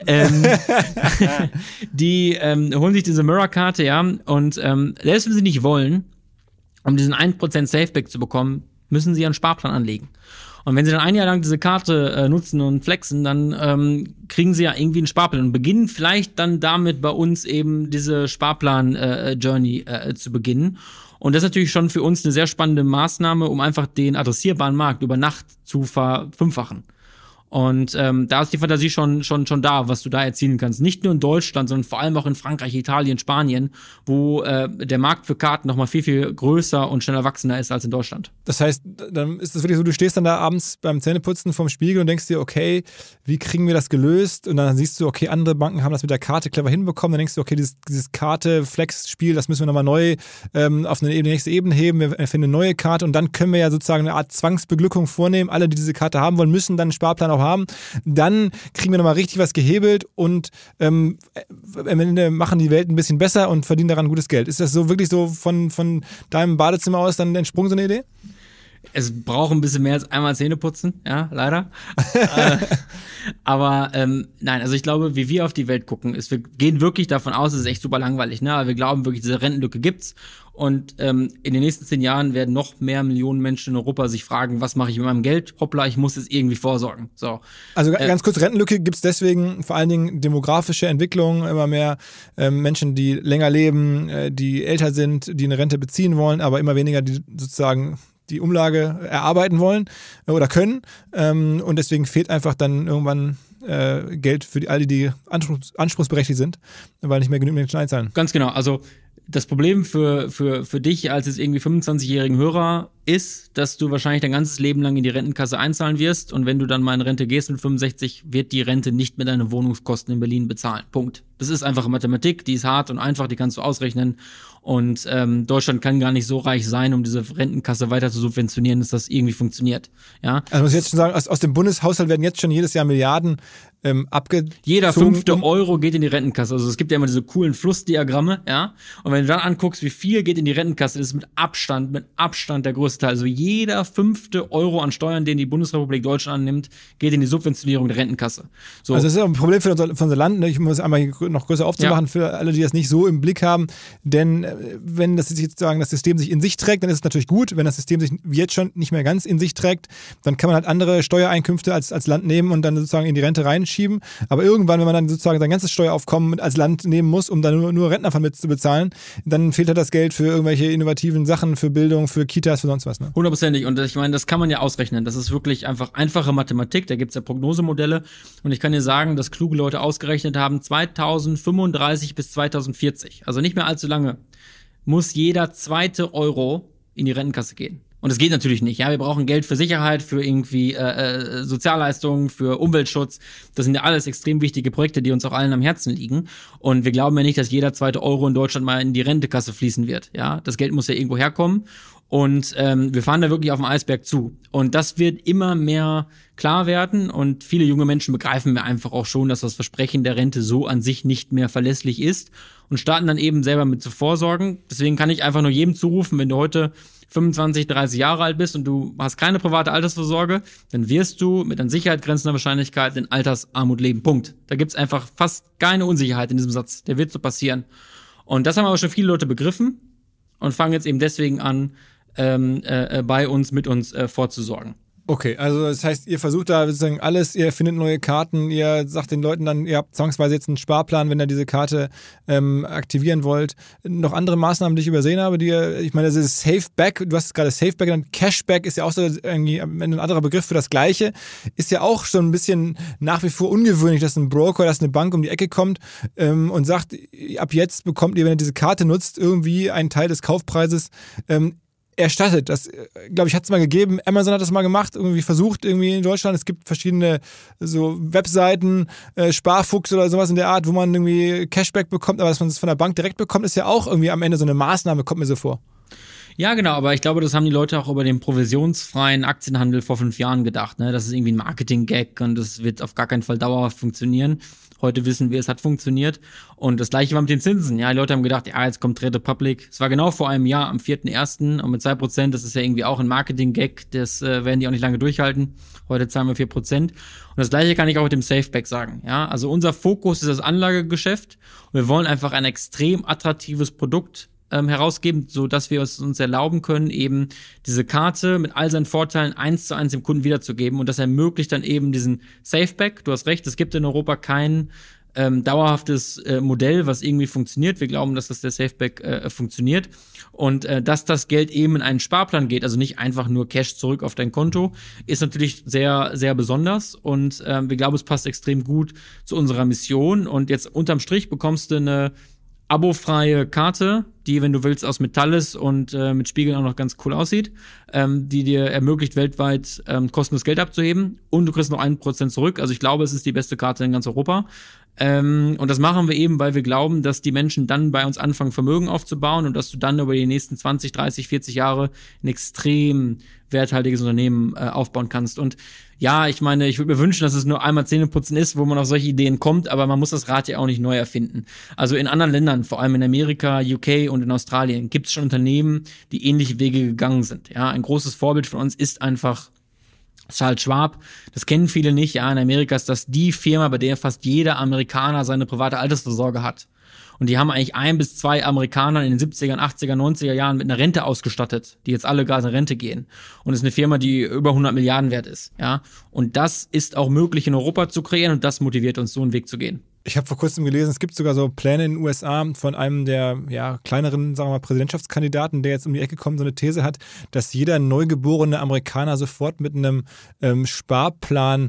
Die holen sich diese Mirror-Karte, ja, und selbst wenn sie nicht wollen, um diesen 1% Safeback zu bekommen, müssen sie einen Sparplan anlegen. Und wenn sie dann 1 Jahr lang diese Karte nutzen und flexen, dann kriegen sie ja irgendwie einen Sparplan und beginnen vielleicht dann damit bei uns eben diese Sparplan-Journey zu beginnen. Und das ist natürlich schon für uns eine sehr spannende Maßnahme, um einfach den adressierbaren Markt über Nacht zu verfünffachen. Und da ist die Fantasie schon da, was du da erzielen kannst. Nicht nur in Deutschland, sondern vor allem auch in Frankreich, Italien, Spanien, wo der Markt für Karten noch mal viel, viel größer und schneller wachsender ist als in Deutschland. Das heißt, dann ist es wirklich so, du stehst dann da abends beim Zähneputzen vorm Spiegel und denkst dir, okay, wie kriegen wir das gelöst? Und dann siehst du, okay, andere Banken haben das mit der Karte clever hinbekommen. Dann denkst du, okay, dieses Karte-Flex-Spiel, das müssen wir nochmal neu auf eine nächste Ebene heben. Wir erfinden eine neue Karte und dann können wir ja sozusagen eine Art Zwangsbeglückung vornehmen. Alle, die diese Karte haben wollen, müssen dann einen Sparplan auch haben. Dann kriegen wir nochmal richtig was gehebelt und am Ende machen die Welt ein bisschen besser und verdienen daran gutes Geld. Ist das so wirklich so von deinem Badezimmer aus dann entsprungen, so eine Idee? Es braucht ein bisschen mehr als einmal Zähne putzen, ja, leider. Aber nein, also ich glaube, wie wir auf die Welt gucken, wir gehen wirklich davon aus, es ist echt super langweilig, ne? Aber wir glauben wirklich, diese Rentenlücke gibt's. Und in den nächsten 10 Jahren werden noch mehr Millionen Menschen in Europa sich fragen, was mache ich mit meinem Geld? Hoppla, ich muss es irgendwie vorsorgen. So. Also ganz kurz, Rentenlücke gibt's deswegen vor allen Dingen demografische Entwicklung, immer mehr Menschen, die länger leben, die älter sind, die eine Rente beziehen wollen, aber immer weniger, die sozusagen die Umlage erarbeiten wollen oder können. Und deswegen fehlt einfach dann irgendwann Geld für alle, die anspruchsberechtigt sind, weil nicht mehr genügend Menschen einzahlen. Ganz genau. Also das Problem für dich als jetzt irgendwie 25-jährigen Hörer ist, dass du wahrscheinlich dein ganzes Leben lang in die Rentenkasse einzahlen wirst und wenn du dann mal in Rente gehst mit 65, wird die Rente nicht mehr deine Wohnungskosten in Berlin bezahlen. Punkt. Das ist einfache Mathematik, die ist hart und einfach, die kannst du ausrechnen und Deutschland kann gar nicht so reich sein, um diese Rentenkasse weiter zu subventionieren, dass das irgendwie funktioniert. Ja? Also muss ich jetzt schon sagen, aus dem Bundeshaushalt werden jetzt schon jedes Jahr Milliarden abgezogen. Jeder 5. Euro geht in die Rentenkasse. Also es gibt ja immer diese coolen Flussdiagramme, ja. Und wenn du dann anguckst, wie viel geht in die Rentenkasse, das ist mit Abstand der größte Teil. Also jeder 5. Euro an Steuern, den die Bundesrepublik Deutschland annimmt, geht in die Subventionierung der Rentenkasse. So. Also das ist ja ein Problem für unser Land. Ich muss einmal noch größer aufzumachen für alle, die das nicht so im Blick haben. Denn wenn das jetzt sagen, das System sich in sich trägt, dann ist es natürlich gut. Wenn das System sich jetzt schon nicht mehr ganz in sich trägt, dann kann man halt andere Steuereinkünfte als Land nehmen und dann sozusagen in die Rente reinschieben. Aber irgendwann, wenn man dann sozusagen sein ganzes Steueraufkommen als Land nehmen muss, um dann nur Rentner von mit zu bezahlen, dann fehlt halt das Geld für irgendwelche innovativen Sachen, für Bildung, für Kitas, für sonst was. Ne? 100%. Und ich meine, das kann man ja ausrechnen. Das ist wirklich einfach einfache Mathematik. Da gibt's ja Prognosemodelle. Und ich kann dir sagen, dass kluge Leute ausgerechnet haben, 2035 bis 2040, also nicht mehr allzu lange, muss jeder 2. Euro in die Rentenkasse gehen. Und es geht natürlich nicht. Ja, wir brauchen Geld für Sicherheit, für irgendwie Sozialleistungen, für Umweltschutz. Das sind ja alles extrem wichtige Projekte, die uns auch allen am Herzen liegen. Und wir glauben ja nicht, dass jeder 2. Euro in Deutschland mal in die Rentekasse fließen wird. Ja, das Geld muss ja irgendwo herkommen. Und wir fahren da wirklich auf dem Eisberg zu. Und das wird immer mehr klar werden. Und viele junge Menschen begreifen wir einfach auch schon, dass das Versprechen der Rente so an sich nicht mehr verlässlich ist. Und starten dann eben selber mit zu vorsorgen. Deswegen kann ich einfach nur jedem zurufen, wenn du heute 25, 30 Jahre alt bist und du hast keine private Altersvorsorge, dann wirst du mit an Sicherheit grenzender Wahrscheinlichkeit in Altersarmut leben. Punkt. Da gibt's einfach fast keine Unsicherheit in diesem Satz. Der wird so passieren. Und das haben aber schon viele Leute begriffen und fangen jetzt eben deswegen an, bei uns, mit uns vorzusorgen. Okay, also das heißt, ihr versucht da sozusagen alles, ihr findet neue Karten, ihr sagt den Leuten dann, ihr habt zwangsweise jetzt einen Sparplan, wenn ihr diese Karte aktivieren wollt. Noch andere Maßnahmen, die ich übersehen habe, ich meine, das ist Safeback, du hast gerade Safeback genannt, Cashback ist ja auch so irgendwie ein anderer Begriff für das Gleiche, ist ja auch schon ein bisschen nach wie vor ungewöhnlich, dass ein Broker, dass eine Bank um die Ecke kommt und sagt, ab jetzt bekommt ihr, wenn ihr diese Karte nutzt, irgendwie einen Teil des Kaufpreises erstattet. Das, glaube ich, hat es mal gegeben. Amazon hat das mal gemacht, irgendwie versucht, irgendwie in Deutschland. Es gibt verschiedene so Webseiten, Sparfuchs oder sowas in der Art, wo man irgendwie Cashback bekommt, aber dass man es von der Bank direkt bekommt, ist ja auch irgendwie am Ende so eine Maßnahme, kommt mir so vor. Ja, genau, aber ich glaube, das haben die Leute auch über den provisionsfreien Aktienhandel vor 5 Jahren gedacht. Ne? Das ist irgendwie ein Marketing-Gag und das wird auf gar keinen Fall dauerhaft funktionieren. Heute wissen wir, es hat funktioniert. Und das Gleiche war mit den Zinsen. Ja, die Leute haben gedacht, ja, jetzt kommt Trade Republic. Es war genau vor einem Jahr, am 4.1. Und mit 2%, das ist ja irgendwie auch ein Marketing-Gag. Das werden die auch nicht lange durchhalten. Heute zahlen wir 4%. Und das Gleiche kann ich auch mit dem Safeback sagen. Ja, also unser Fokus ist das Anlagegeschäft. Und wir wollen einfach ein extrem attraktives Produkt herausgeben, so dass wir uns erlauben können, eben diese Karte mit all seinen Vorteilen 1:1 dem Kunden wiederzugeben und das ermöglicht dann eben diesen Safeback. Du hast recht, es gibt in Europa keinen dauerhaftes Modell, was irgendwie funktioniert. Wir glauben, dass das der Safeback funktioniert und dass das Geld eben in einen Sparplan geht, also nicht einfach nur Cash zurück auf dein Konto, ist natürlich sehr, sehr besonders und wir glauben, es passt extrem gut zu unserer Mission und jetzt unterm Strich bekommst du eine abofreie Karte, die, wenn du willst, aus Metall ist und mit Spiegeln auch noch ganz cool aussieht, die dir ermöglicht, weltweit kostenlos Geld abzuheben und du kriegst noch 1% zurück. Also ich glaube, es ist die beste Karte in ganz Europa. Und das machen wir eben, weil wir glauben, dass die Menschen dann bei uns anfangen, Vermögen aufzubauen und dass du dann über die nächsten 20, 30, 40 Jahre ein extrem werthaltiges Unternehmen aufbauen kannst. Und ja, ich meine, ich würde mir wünschen, dass es nur einmal Zähneputzen ist, wo man auf solche Ideen kommt, aber man muss das Rad ja auch nicht neu erfinden. Also in anderen Ländern, vor allem in Amerika, UK und in Australien, gibt es schon Unternehmen, die ähnliche Wege gegangen sind. Ja, ein großes Vorbild von uns ist einfach Charles Schwab. Das kennen viele nicht. Ja, in Amerika ist das die Firma, bei der fast jeder Amerikaner seine private Altersvorsorge hat. Und die haben eigentlich 1 bis 2 Amerikaner in den 70er, 80er, 90er Jahren mit einer Rente ausgestattet, die jetzt alle gerade in Rente gehen. Und es ist eine Firma, die über 100 Milliarden wert ist. Ja, und das ist auch möglich in Europa zu kreieren und das motiviert uns, so einen Weg zu gehen. Ich habe vor kurzem gelesen, es gibt sogar so Pläne in den USA von einem der kleineren, sagen wir mal, Präsidentschaftskandidaten, der jetzt um die Ecke kommt, so eine These hat, dass jeder neugeborene Amerikaner sofort mit einem Sparplan,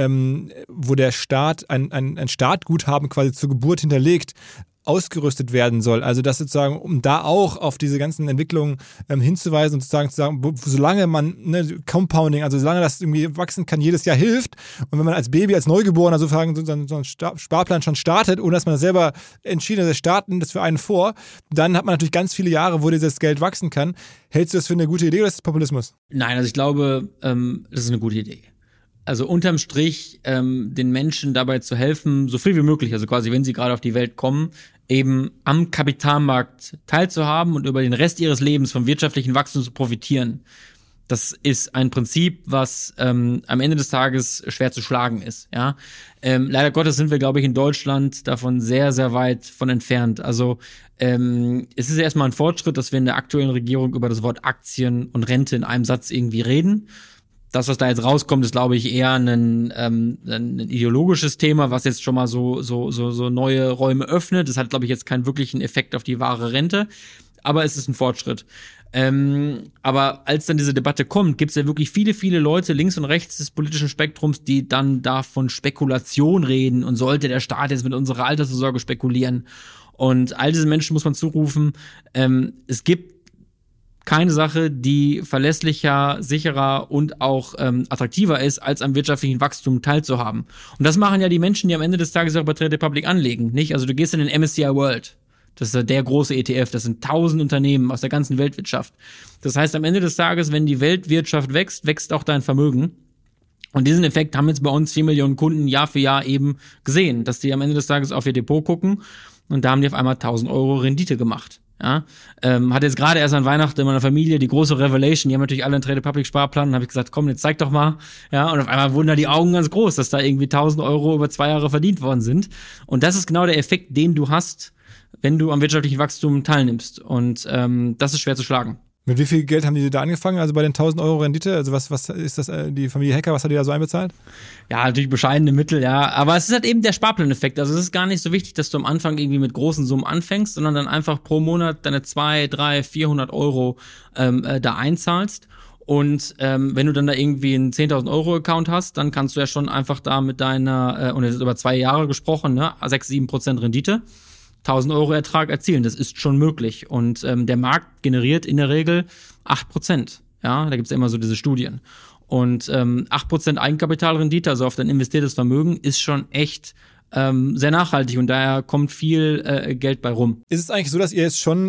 wo der Staat ein Startguthaben quasi zur Geburt hinterlegt, ausgerüstet werden soll. Also das sozusagen, um da auch auf diese ganzen Entwicklungen hinzuweisen und sozusagen zu sagen, solange man, Compounding, also solange das irgendwie wachsen kann, jedes Jahr hilft. Und wenn man als Baby, als Neugeborener sozusagen so einen Sparplan schon startet, ohne dass man das selber entschieden hat, wir starten das für einen vor, dann hat man natürlich ganz viele Jahre, wo dieses Geld wachsen kann. Hältst du das für eine gute Idee oder ist das Populismus? Nein, also ich glaube, das ist eine gute Idee. Also unterm Strich den Menschen dabei zu helfen, so viel wie möglich, also quasi, wenn sie gerade auf die Welt kommen, eben am Kapitalmarkt teilzuhaben und über den Rest ihres Lebens vom wirtschaftlichen Wachstum zu profitieren. Das ist ein Prinzip, was am Ende des Tages schwer zu schlagen ist. Ja, leider Gottes sind wir, glaube ich, in Deutschland davon sehr, sehr weit von entfernt. Also es ist erstmal ein Fortschritt, dass wir in der aktuellen Regierung über das Wort Aktien und Rente in einem Satz irgendwie reden. Das, was da jetzt rauskommt, ist, glaube ich, eher ein ideologisches Thema, was jetzt schon mal so neue Räume öffnet. Das hat, glaube ich, jetzt keinen wirklichen Effekt auf die wahre Rente, aber es ist ein Fortschritt. Aber als dann diese Debatte kommt, gibt es ja wirklich viele, viele Leute links und rechts des politischen Spektrums, die dann da von Spekulation reden und sollte der Staat jetzt mit unserer Altersvorsorge spekulieren. Und all diesen Menschen muss man zurufen, es gibt keine Sache, die verlässlicher, sicherer und auch attraktiver ist, als am wirtschaftlichen Wachstum teilzuhaben. Und das machen ja die Menschen, die am Ende des Tages auch bei Trade Republic anlegen, nicht? Also du gehst in den MSCI World, das ist der große ETF, das sind 1000 Unternehmen aus der ganzen Weltwirtschaft. Das heißt, am Ende des Tages, wenn die Weltwirtschaft wächst, wächst auch dein Vermögen. Und diesen Effekt haben jetzt bei uns 4 Millionen Kunden Jahr für Jahr eben gesehen, dass die am Ende des Tages auf ihr Depot gucken und da haben die auf einmal 1000 Euro Rendite gemacht. Ja, hat jetzt gerade erst an Weihnachten in meiner Familie die große Revelation, die haben natürlich alle einen Trade Republic Sparplan, und habe ich gesagt, komm, jetzt zeig doch mal, ja, und auf einmal wurden da die Augen ganz groß, dass da irgendwie 1000 Euro über 2 Jahre verdient worden sind, und das ist genau der Effekt, den du hast, wenn du am wirtschaftlichen Wachstum teilnimmst, und das ist schwer zu schlagen. Mit wie viel Geld haben die da angefangen, also bei den 1000 Euro Rendite? Also was ist das, die Familie Hacker, was hat die da so einbezahlt? Ja, natürlich bescheidene Mittel, ja. Aber es ist halt eben der Sparplaneffekt. Also es ist gar nicht so wichtig, dass du am Anfang irgendwie mit großen Summen anfängst, sondern dann einfach pro Monat deine 200, 300, 400 Euro da einzahlst. Und wenn du dann da irgendwie einen 10.000 Euro Account hast, dann kannst du ja schon einfach da mit deiner, und jetzt über 2 Jahre gesprochen, ne, 6-7% Rendite, 1000 Euro Ertrag erzielen. Das ist schon möglich. Und der Markt generiert in der Regel 8%. Ja, da gibt's ja immer so diese Studien. Und 8% Eigenkapitalrendite, also auf dein investiertes Vermögen, ist schon echt sehr nachhaltig, und daher kommt viel Geld bei rum. Ist es eigentlich so, dass ihr jetzt schon,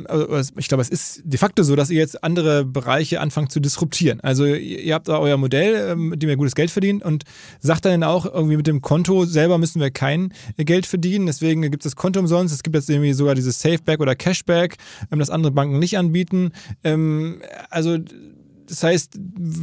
ich glaube, es ist de facto so, dass ihr jetzt andere Bereiche anfangt zu disruptieren? Also ihr habt da euer Modell, mit dem ihr gutes Geld verdient, und sagt dann auch irgendwie, mit dem Konto selber müssen wir kein Geld verdienen, deswegen gibt es das Konto umsonst. Es gibt jetzt irgendwie sogar dieses Safeback oder Cashback, das andere Banken nicht anbieten. Also das heißt,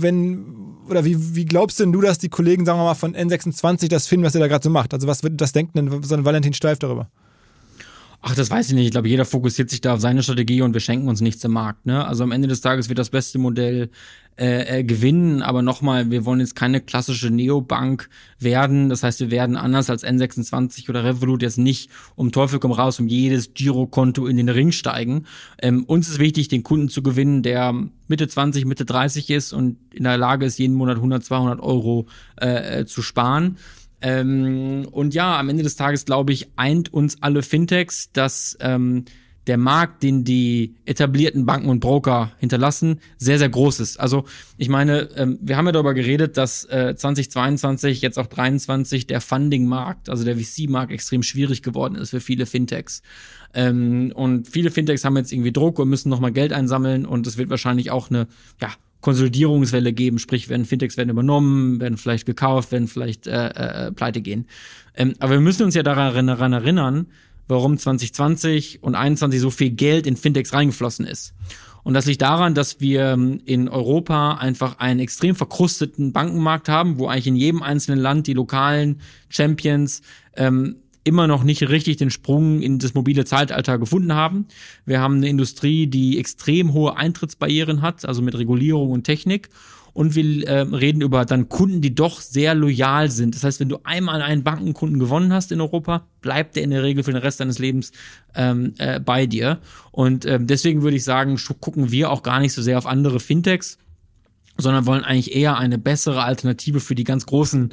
wie glaubst denn du, dass die Kollegen, sagen wir mal, von N26 das finden, was ihr da gerade so macht? Also was denkt denn so ein Valentin Steif darüber? Ach, das weiß ich nicht. Ich glaube, jeder fokussiert sich da auf seine Strategie, und wir schenken uns nichts im Markt, ne? Also am Ende des Tages wird das beste Modell gewinnen. Aber nochmal, wir wollen jetzt keine klassische Neobank werden. Das heißt, wir werden anders als N26 oder Revolut jetzt nicht um Teufel komm raus um jedes Girokonto in den Ring steigen. Uns ist wichtig, den Kunden zu gewinnen, der Mitte 20, Mitte 30 ist und in der Lage ist, jeden Monat 100, 200 Euro zu sparen. Und ja, am Ende des Tages, glaube ich, eint uns alle Fintechs, dass der Markt, den die etablierten Banken und Broker hinterlassen, sehr, sehr groß ist. Also ich meine, wir haben ja darüber geredet, dass 2022, jetzt auch 2023, der Funding-Markt, also der VC-Markt extrem schwierig geworden ist für viele Fintechs. Und viele Fintechs haben jetzt irgendwie Druck und müssen nochmal Geld einsammeln und es wird wahrscheinlich auch eine Konsolidierungswelle geben, sprich Fintechs werden übernommen, werden vielleicht gekauft, werden vielleicht pleite gehen. Aber wir müssen uns ja daran erinnern, warum 2020 und 2021 so viel Geld in Fintechs reingeflossen ist. Und das liegt daran, dass wir in Europa einfach einen extrem verkrusteten Bankenmarkt haben, wo eigentlich in jedem einzelnen Land die lokalen Champions immer noch nicht richtig den Sprung in das mobile Zeitalter gefunden haben. Wir haben eine Industrie, die extrem hohe Eintrittsbarrieren hat, also mit Regulierung und Technik. Und wir reden über dann Kunden, die doch sehr loyal sind. Das heißt, wenn du einmal einen Bankenkunden gewonnen hast in Europa, bleibt der in der Regel für den Rest deines Lebens bei dir. Und deswegen würde ich sagen, gucken wir auch gar nicht so sehr auf andere Fintechs, sondern wollen eigentlich eher eine bessere Alternative für die ganz großen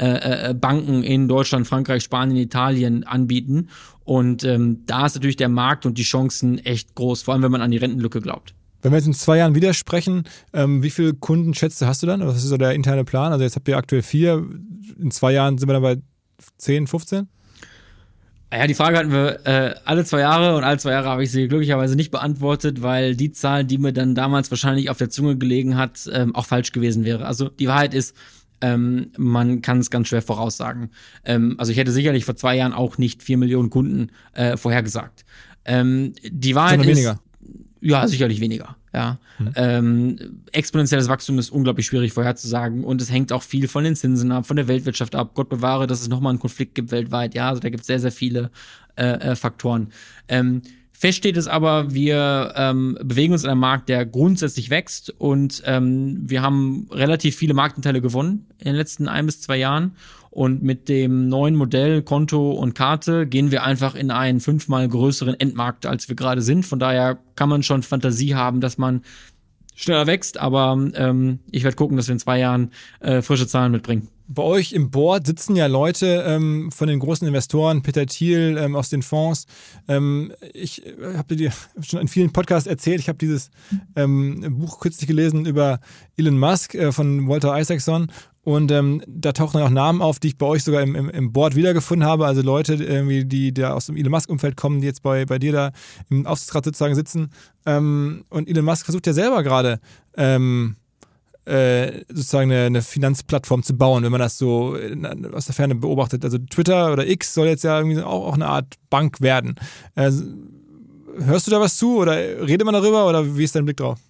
Banken in Deutschland, Frankreich, Spanien, Italien anbieten. Und da ist natürlich der Markt und die Chancen echt groß, vor allem wenn man an die Rentenlücke glaubt. Wenn wir jetzt in 2 Jahren wieder sprechen, wie viele Kundenschätze hast du dann? Was ist so der interne Plan? Also jetzt habt ihr aktuell 4, in 2 Jahren sind wir dann bei 10, 15? Ja, die Frage hatten wir alle 2 Jahre und alle 2 Jahre habe ich sie glücklicherweise nicht beantwortet, weil die Zahl, die mir dann damals wahrscheinlich auf der Zunge gelegen hat, auch falsch gewesen wäre. Also die Wahrheit ist, man kann es ganz schwer voraussagen. Also ich hätte sicherlich vor 2 Jahren auch nicht 4 Millionen Kunden vorhergesagt. Die Wahrheit ist weniger. Ja, sicherlich weniger. Ja. Exponentielles Wachstum ist unglaublich schwierig vorherzusagen und es hängt auch viel von den Zinsen ab, von der Weltwirtschaft ab. Gott bewahre, dass es nochmal einen Konflikt gibt weltweit. Ja, also da gibt es sehr, sehr viele Faktoren. Fest steht es aber, wir bewegen uns in einem Markt, der grundsätzlich wächst und wir haben relativ viele Marktanteile gewonnen in den letzten 1 bis 2 Jahren. Und mit dem neuen Modell Konto und Karte gehen wir einfach in einen 5-mal größeren Endmarkt, als wir gerade sind. Von daher kann man schon Fantasie haben, dass man schneller wächst. Aber ich werde gucken, dass wir in 2 Jahren frische Zahlen mitbringen. Bei euch im Board sitzen ja Leute von den großen Investoren, Peter Thiel aus den Fonds. Ich habe dir schon in vielen Podcasts erzählt, ich habe dieses Buch kürzlich gelesen über Elon Musk von Walter Isaacson. Und da tauchen dann auch Namen auf, die ich bei euch sogar im Board wiedergefunden habe. Also Leute, irgendwie, die da aus dem Elon Musk-Umfeld kommen, die jetzt bei dir da im Aufsichtsrat sozusagen sitzen. Und Elon Musk versucht ja selber gerade sozusagen eine Finanzplattform zu bauen, wenn man das so aus der Ferne beobachtet. Also Twitter oder X soll jetzt ja irgendwie auch eine Art Bank werden. Hörst du da was zu oder redet man darüber oder wie ist dein Blick drauf?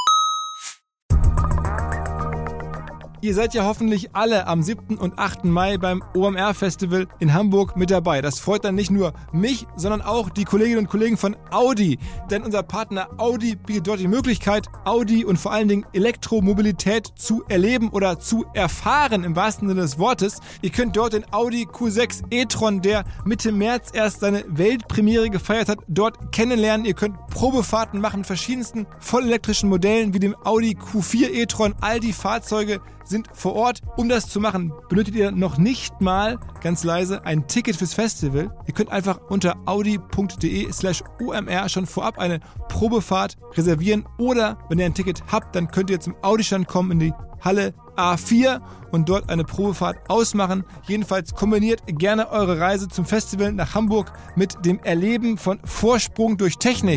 Ihr seid ja hoffentlich alle am 7. und 8. Mai beim OMR-Festival in Hamburg mit dabei. Das freut dann nicht nur mich, sondern auch die Kolleginnen und Kollegen von Audi. Denn unser Partner Audi bietet dort die Möglichkeit, Audi und vor allen Dingen Elektromobilität zu erleben oder zu erfahren, im wahrsten Sinne des Wortes. Ihr könnt dort den Audi Q6 e-tron, der Mitte März erst seine Weltpremiere gefeiert hat, dort kennenlernen. Ihr könnt Probefahrten machen mit verschiedensten vollelektrischen Modellen wie dem Audi Q4 e-tron. All die Fahrzeuge sind vor Ort. Um das zu machen, benötigt ihr noch nicht mal, ganz leise, ein Ticket fürs Festival. Ihr könnt einfach unter audi.de/omr schon vorab eine Probefahrt reservieren oder wenn ihr ein Ticket habt, dann könnt ihr zum Audi-Stand kommen in die Halle A4 und dort eine Probefahrt ausmachen. Jedenfalls kombiniert gerne eure Reise zum Festival nach Hamburg mit dem Erleben von Vorsprung durch Technik.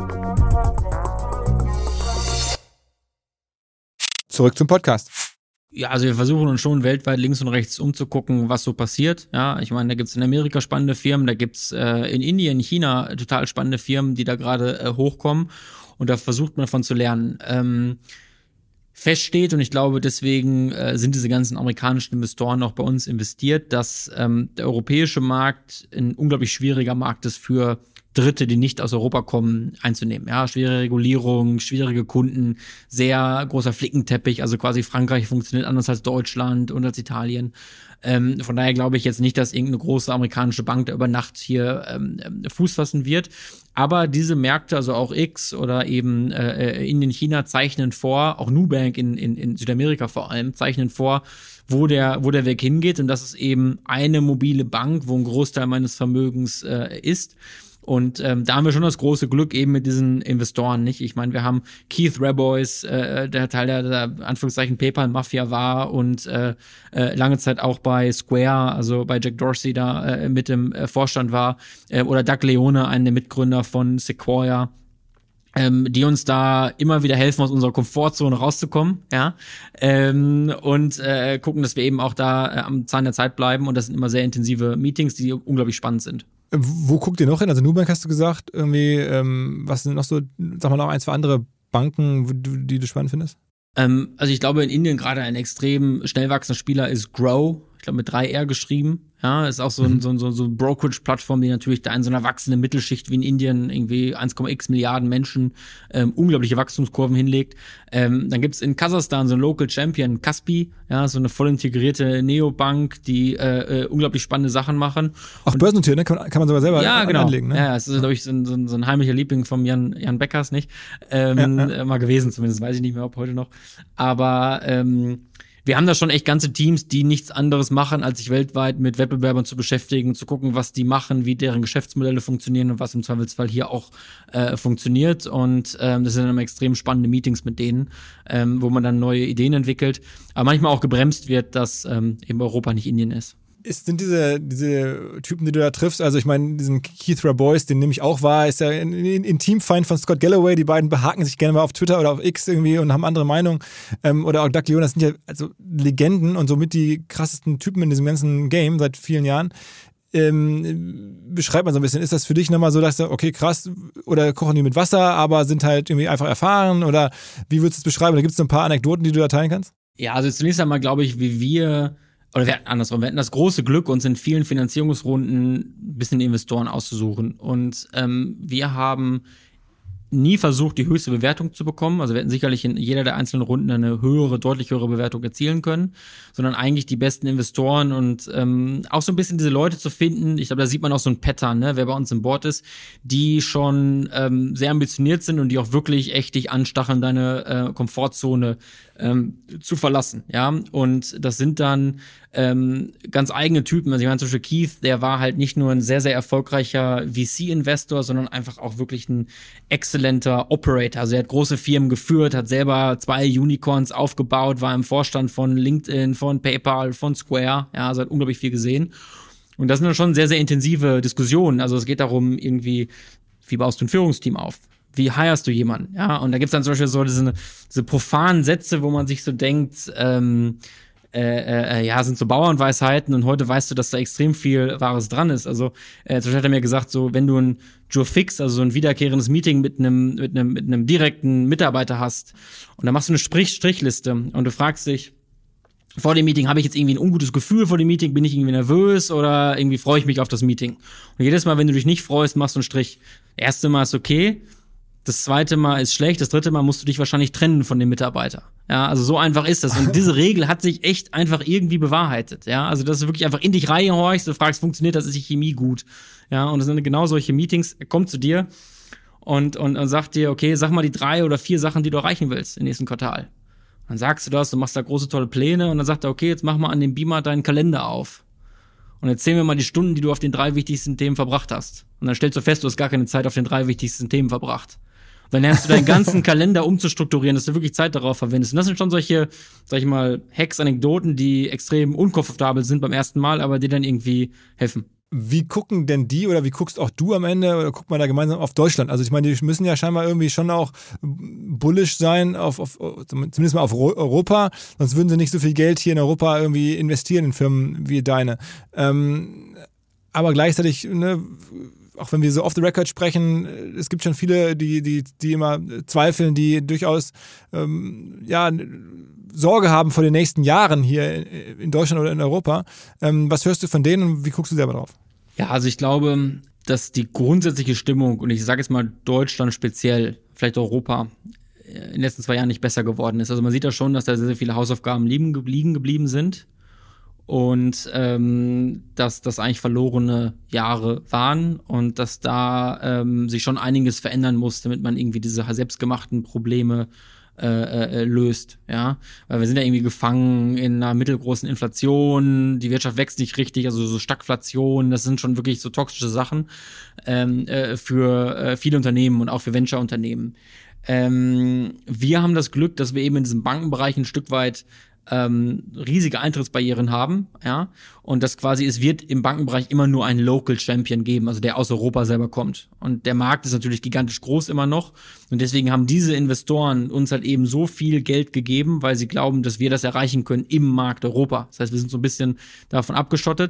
Zurück zum Podcast. Ja, also wir versuchen uns schon weltweit links und rechts umzugucken, was so passiert. Ja, ich meine, da gibt's in Amerika spannende Firmen, da gibt's in Indien, China total spannende Firmen, die da gerade hochkommen und da versucht man davon zu lernen. Fest steht, und ich glaube, deswegen sind diese ganzen amerikanischen Investoren auch bei uns investiert, dass der europäische Markt ein unglaublich schwieriger Markt ist für Dritte, die nicht aus Europa kommen, einzunehmen. Ja, schwere Regulierung, schwierige Kunden, sehr großer Flickenteppich, also quasi Frankreich funktioniert anders als Deutschland und als Italien. Von daher glaube ich jetzt nicht, dass irgendeine große amerikanische Bank da über Nacht hier Fuß fassen wird. Aber diese Märkte, also auch X oder eben Indien, China, zeichnen vor, auch Nubank in Südamerika vor allem, zeichnen vor, wo der Weg hingeht. Und das ist eben eine mobile Bank, wo ein Großteil meines Vermögens ist. Und da haben wir schon das große Glück eben mit diesen Investoren, nicht? Ich meine, wir haben Keith Rabois, der Teil der Anführungszeichen PayPal-Mafia war und lange Zeit auch bei Square, also bei Jack Dorsey da mit dem Vorstand war, oder Doug Leone, einen der Mitgründer von Sequoia, die uns da immer wieder helfen, aus unserer Komfortzone rauszukommen, ja, und gucken, dass wir eben auch da am Zahn der Zeit bleiben. Und das sind immer sehr intensive Meetings, die unglaublich spannend sind. Wo guckt ihr noch hin? Also Nubank hast du gesagt, irgendwie, was sind noch so, sag mal noch ein, zwei andere Banken, die du spannend findest? Also ich glaube, in Indien gerade ein extrem schnell wachsender Spieler ist Grow, ich glaube mit 3R geschrieben. Ja, ist auch so ein Brokerage-Plattform, die natürlich da in so einer wachsenden Mittelschicht wie in Indien irgendwie 1,x Milliarden Menschen unglaubliche Wachstumskurven hinlegt. Dann gibt's in Kasachstan so ein Local Champion, Kaspi, ja, so eine voll integrierte Neobank, die unglaublich spannende Sachen machen. Auch börsennotiert, ne? Kann man sogar selber anlegen, ne? Ja, es ist, glaube ich, so ein heimlicher Liebling vom Jan Beckers, nicht? Mal gewesen zumindest, weiß ich nicht mehr, ob heute noch. Aber wir haben da schon echt ganze Teams, die nichts anderes machen, als sich weltweit mit Wettbewerbern zu beschäftigen, zu gucken, was die machen, wie deren Geschäftsmodelle funktionieren und was im Zweifelsfall hier auch funktioniert. Und das sind dann immer extrem spannende Meetings mit denen, wo man dann neue Ideen entwickelt, aber manchmal auch gebremst wird, dass eben Europa nicht Indien ist. Sind diese Typen, die du da triffst, also ich meine, diesen Keith Rabois, den nehme ich auch wahr, ist ja ein Intimfeind von Scott Galloway, die beiden behaken sich gerne mal auf Twitter oder auf X irgendwie und haben andere Meinungen, oder auch Doug Leone, das sind ja also Legenden und somit die krassesten Typen in diesem ganzen Game seit vielen Jahren. Beschreibt man so ein bisschen, ist das für dich nochmal so, dass du, okay, krass, oder kochen die mit Wasser, aber sind halt irgendwie einfach erfahren, oder wie würdest du es beschreiben? Da gibt es so ein paar Anekdoten, die du da teilen kannst? Ja, also zunächst einmal glaube ich, wir hatten das große Glück, uns in vielen Finanzierungsrunden ein bisschen Investoren auszusuchen. Und wir haben nie versucht, die höchste Bewertung zu bekommen. Also wir hätten sicherlich in jeder der einzelnen Runden eine deutlich höhere Bewertung erzielen können, sondern eigentlich die besten Investoren und auch so ein bisschen diese Leute zu finden. Ich glaube, da sieht man auch so ein Pattern, ne, wer bei uns im Board ist, die schon sehr ambitioniert sind und die auch wirklich echt dich anstacheln, deine Komfortzone zu verlassen, ja. Und das sind dann ganz eigene Typen. Also ich meine zum Beispiel Keith, der war halt nicht nur ein sehr, sehr erfolgreicher VC-Investor, sondern einfach auch wirklich ein exzellenter Operator. Also er hat große Firmen geführt, hat selber 2 Unicorns aufgebaut, war im Vorstand von LinkedIn, von PayPal, von Square, ja, also hat unglaublich viel gesehen. Und das sind dann schon sehr, sehr intensive Diskussionen. Also es geht darum, irgendwie, wie baust du ein Führungsteam auf? Wie hirest du jemanden? Ja, und da gibt's dann zum Beispiel so diese profanen Sätze, wo man sich so denkt, sind so Bauernweisheiten und heute weißt du, dass da extrem viel Wahres dran ist. Also zum Beispiel hat er mir gesagt, so wenn du ein Jour fix, also so ein wiederkehrendes Meeting mit einem direkten Mitarbeiter hast und dann machst du eine Strichliste und du fragst dich, vor dem Meeting habe ich jetzt irgendwie ein ungutes Gefühl vor dem Meeting, bin ich irgendwie nervös oder irgendwie freue ich mich auf das Meeting. Und jedes Mal, wenn du dich nicht freust, machst du einen Strich. Das erste Mal ist okay, das zweite Mal ist schlecht, das dritte Mal musst du dich wahrscheinlich trennen von dem Mitarbeiter. Ja, also so einfach ist das. Und diese Regel hat sich echt einfach irgendwie bewahrheitet. Ja, also dass du wirklich einfach in dich reinhorchst, du fragst, funktioniert das, ist die Chemie gut? Ja, und das sind genau solche Meetings, er kommt zu dir und sagt dir, okay, sag mal die 3 oder 4 Sachen, die du erreichen willst im nächsten Quartal. Dann sagst du das, du machst da große, tolle Pläne und dann sagt er, okay, jetzt mach mal an dem Beamer deinen Kalender auf. Und jetzt zählen wir mal die Stunden, die du auf den 3 wichtigsten Themen verbracht hast. Und dann stellst du fest, du hast gar keine Zeit auf den 3 wichtigsten Themen verbracht. Und dann lernst du deinen ganzen Kalender umzustrukturieren, dass du wirklich Zeit darauf verwendest. Und das sind schon solche, sag ich mal, Hacks, Anekdoten, die extrem unkomfortabel sind beim ersten Mal, aber die dann irgendwie helfen. Wie gucken denn die oder wie guckst auch du am Ende oder guckt man da gemeinsam auf Deutschland? Also ich meine, die müssen ja scheinbar irgendwie schon auch bullish sein, zumindest mal auf Europa, sonst würden sie nicht so viel Geld hier in Europa irgendwie investieren in Firmen wie deine. Aber gleichzeitig, ne, auch wenn wir so off the record sprechen, es gibt schon viele, die immer zweifeln, die durchaus Sorge haben vor den nächsten Jahren hier in Deutschland oder in Europa. Was hörst du von denen und wie guckst du selber drauf? Ja, also ich glaube, dass die grundsätzliche Stimmung, und ich sage jetzt mal Deutschland speziell, vielleicht Europa, in den letzten 2 Jahren nicht besser geworden ist. Also man sieht ja schon, dass da sehr, sehr viele Hausaufgaben liegen geblieben sind und dass das eigentlich verlorene Jahre waren und dass da sich schon einiges verändern muss, damit man irgendwie diese selbstgemachten Probleme löst, ja, weil wir sind ja irgendwie gefangen in einer mittelgroßen Inflation, die Wirtschaft wächst nicht richtig, also so Stagflation, das sind schon wirklich so toxische Sachen für viele Unternehmen und auch für Venture-Unternehmen. Wir haben das Glück, dass wir eben in diesem Bankenbereich ein Stück weit riesige Eintrittsbarrieren haben, ja, und das quasi, es wird im Bankenbereich immer nur einen Local Champion geben, also der aus Europa selber kommt. Und der Markt ist natürlich gigantisch groß immer noch und deswegen haben diese Investoren uns halt eben so viel Geld gegeben, weil sie glauben, dass wir das erreichen können im Markt Europa. Das heißt, wir sind so ein bisschen davon abgeschottet,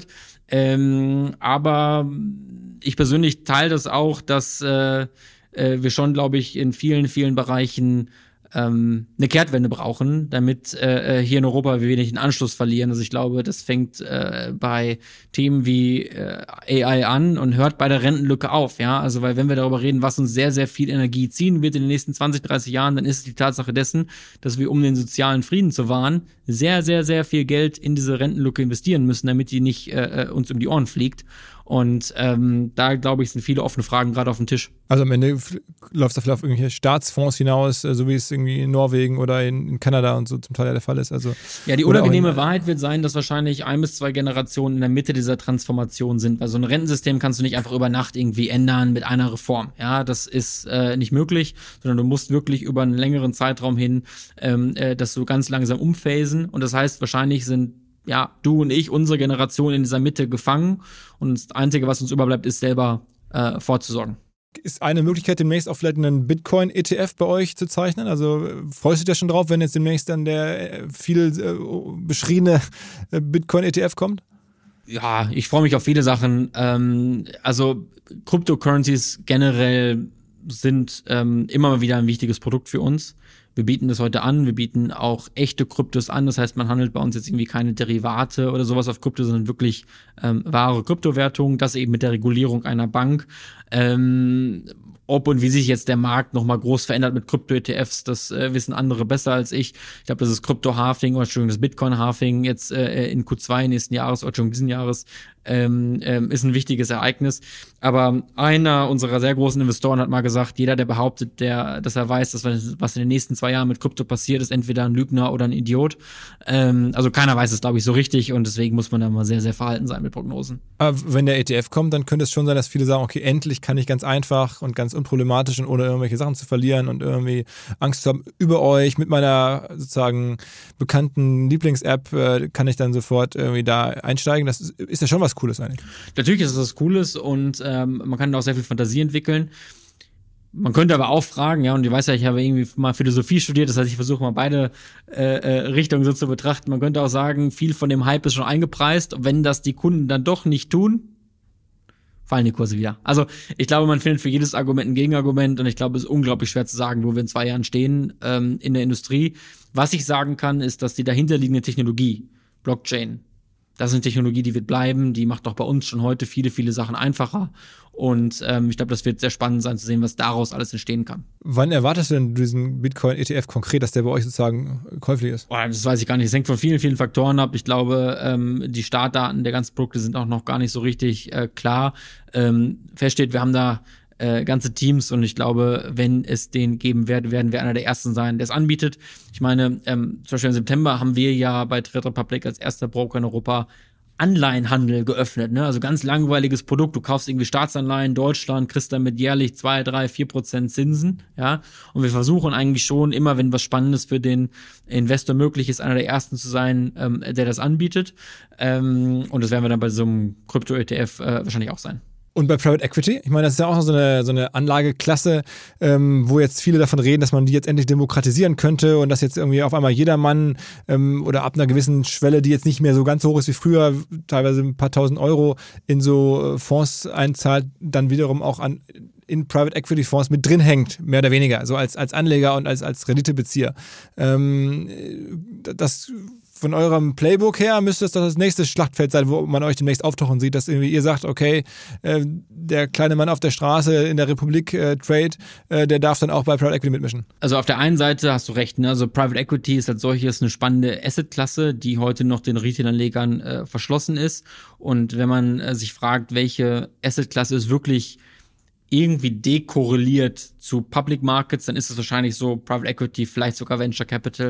aber ich persönlich teile das auch, dass wir schon, glaube ich, in vielen, vielen Bereichen eine Kehrtwende brauchen, damit hier in Europa wir nicht den Anschluss verlieren. Also ich glaube, das fängt bei Themen wie AI an und hört bei der Rentenlücke auf, ja, also weil wenn wir darüber reden, was uns sehr, sehr viel Energie ziehen wird in den nächsten 20, 30 Jahren, dann ist es die Tatsache dessen, dass wir, um den sozialen Frieden zu wahren, sehr, sehr, sehr viel Geld in diese Rentenlücke investieren müssen, damit die nicht uns um die Ohren fliegt. Und da, glaube ich, sind viele offene Fragen gerade auf dem Tisch. Also am Ende läuft es vielleicht auf irgendwelche Staatsfonds hinaus, so wie es irgendwie in Norwegen oder in Kanada und so zum Teil der Fall ist. Also, ja, die unangenehme Wahrheit wird sein, dass wahrscheinlich 1 bis 2 Generationen in der Mitte dieser Transformation sind. Weil so ein Rentensystem kannst du nicht einfach über Nacht irgendwie ändern mit einer Reform. Ja, das ist nicht möglich, sondern du musst wirklich über einen längeren Zeitraum hin das so ganz langsam umphasen. Und das heißt, wahrscheinlich sind du und ich, unsere Generation in dieser Mitte gefangen und das Einzige, was uns überbleibt, ist selber vorzusorgen. Ist eine Möglichkeit, demnächst auch vielleicht einen Bitcoin-ETF bei euch zu zeichnen? Also freust du dich ja schon drauf, wenn jetzt demnächst dann der viel beschriebene Bitcoin-ETF kommt? Ja, ich freue mich auf viele Sachen. Also Cryptocurrencies generell sind immer mal wieder ein wichtiges Produkt für uns. Wir bieten das heute an, wir bieten auch echte Kryptos an, das heißt, man handelt bei uns jetzt irgendwie keine Derivate oder sowas auf Krypto, sondern wirklich wahre Kryptowährungen, das eben mit der Regulierung einer Bank. Ob und wie sich jetzt der Markt nochmal groß verändert mit Krypto-ETFs, das wissen andere besser als ich. Ich glaube, das ist Krypto-Halving, oder Entschuldigung, das Bitcoin-Halving jetzt in Q2 nächsten Jahres, oder Entschuldigung, diesen Jahres, ist ein wichtiges Ereignis. Aber einer unserer sehr großen Investoren hat mal gesagt, jeder, der behauptet, dass er weiß, dass was in den nächsten 2 Jahren mit Krypto passiert, ist entweder ein Lügner oder ein Idiot. Also keiner weiß es, glaube ich, so richtig und deswegen muss man da mal sehr, sehr verhalten sein mit Prognosen. Aber wenn der ETF kommt, dann könnte es schon sein, dass viele sagen, okay, endlich kann ich ganz einfach und ganz unproblematisch und ohne irgendwelche Sachen zu verlieren und irgendwie Angst zu haben über euch, mit meiner sozusagen bekannten Lieblings-App kann ich dann sofort irgendwie da einsteigen. Das ist ja schon was Cooles eigentlich. Natürlich ist es was Cooles und man kann da auch sehr viel Fantasie entwickeln. Man könnte aber auch fragen, ja, und ich weiß ja, ich habe irgendwie mal Philosophie studiert, das heißt, ich versuche mal beide Richtungen so zu betrachten. Man könnte auch sagen, viel von dem Hype ist schon eingepreist. Wenn das die Kunden dann doch nicht tun, fallen die Kurse wieder. Also ich glaube, man findet für jedes Argument ein Gegenargument und ich glaube, es ist unglaublich schwer zu sagen, wo wir in 2 Jahren stehen in der Industrie. Was ich sagen kann, ist, dass die dahinterliegende Technologie, Blockchain, das ist eine Technologie, die wird bleiben, die macht auch bei uns schon heute viele, viele Sachen einfacher. Und ich glaube, das wird sehr spannend sein zu sehen, was daraus alles entstehen kann. Wann erwartest du denn diesen Bitcoin-ETF konkret, dass der bei euch sozusagen käuflich ist? Das weiß ich gar nicht. Es hängt von vielen, vielen Faktoren ab. Ich glaube, die Startdaten der ganzen Produkte sind auch noch gar nicht so richtig klar. Feststeht, wir haben da ganze Teams und ich glaube, wenn es den geben wird, werden wir einer der ersten sein, der es anbietet. Ich meine, zum Beispiel im September haben wir ja bei Trade Republic als erster Broker in Europa Anleihenhandel geöffnet, ne? Also ganz langweiliges Produkt. Du kaufst irgendwie Staatsanleihen in Deutschland, kriegst damit jährlich 2, 3, 4% Zinsen, ja. Und wir versuchen eigentlich schon immer, wenn was Spannendes für den Investor möglich ist, einer der ersten zu sein, der das anbietet. Und das werden wir dann bei so einem Krypto-ETF wahrscheinlich auch sein. Und bei Private Equity, ich meine, das ist ja auch so eine Anlageklasse, wo jetzt viele davon reden, dass man die jetzt endlich demokratisieren könnte und dass jetzt irgendwie auf einmal jedermann oder ab einer gewissen Schwelle, die jetzt nicht mehr so ganz so hoch ist wie früher, teilweise ein paar tausend Euro in so Fonds einzahlt, dann wiederum auch in Private Equity Fonds mit drin hängt, mehr oder weniger, so als Anleger und als Renditebezieher. Das von eurem Playbook her müsste das doch das nächste Schlachtfeld sein, wo man euch demnächst auftauchen sieht, dass irgendwie ihr sagt, okay, der kleine Mann auf der Straße in der Republik Trade, der darf dann auch bei Private Equity mitmischen. Also auf der einen Seite hast du recht, ne? Also Private Equity ist als solches eine spannende Assetklasse, die heute noch den Retail-Anlegern verschlossen ist. Und wenn man sich fragt, welche Assetklasse ist wirklich irgendwie dekorreliert zu Public Markets, dann ist es wahrscheinlich so Private Equity, vielleicht sogar Venture Capital.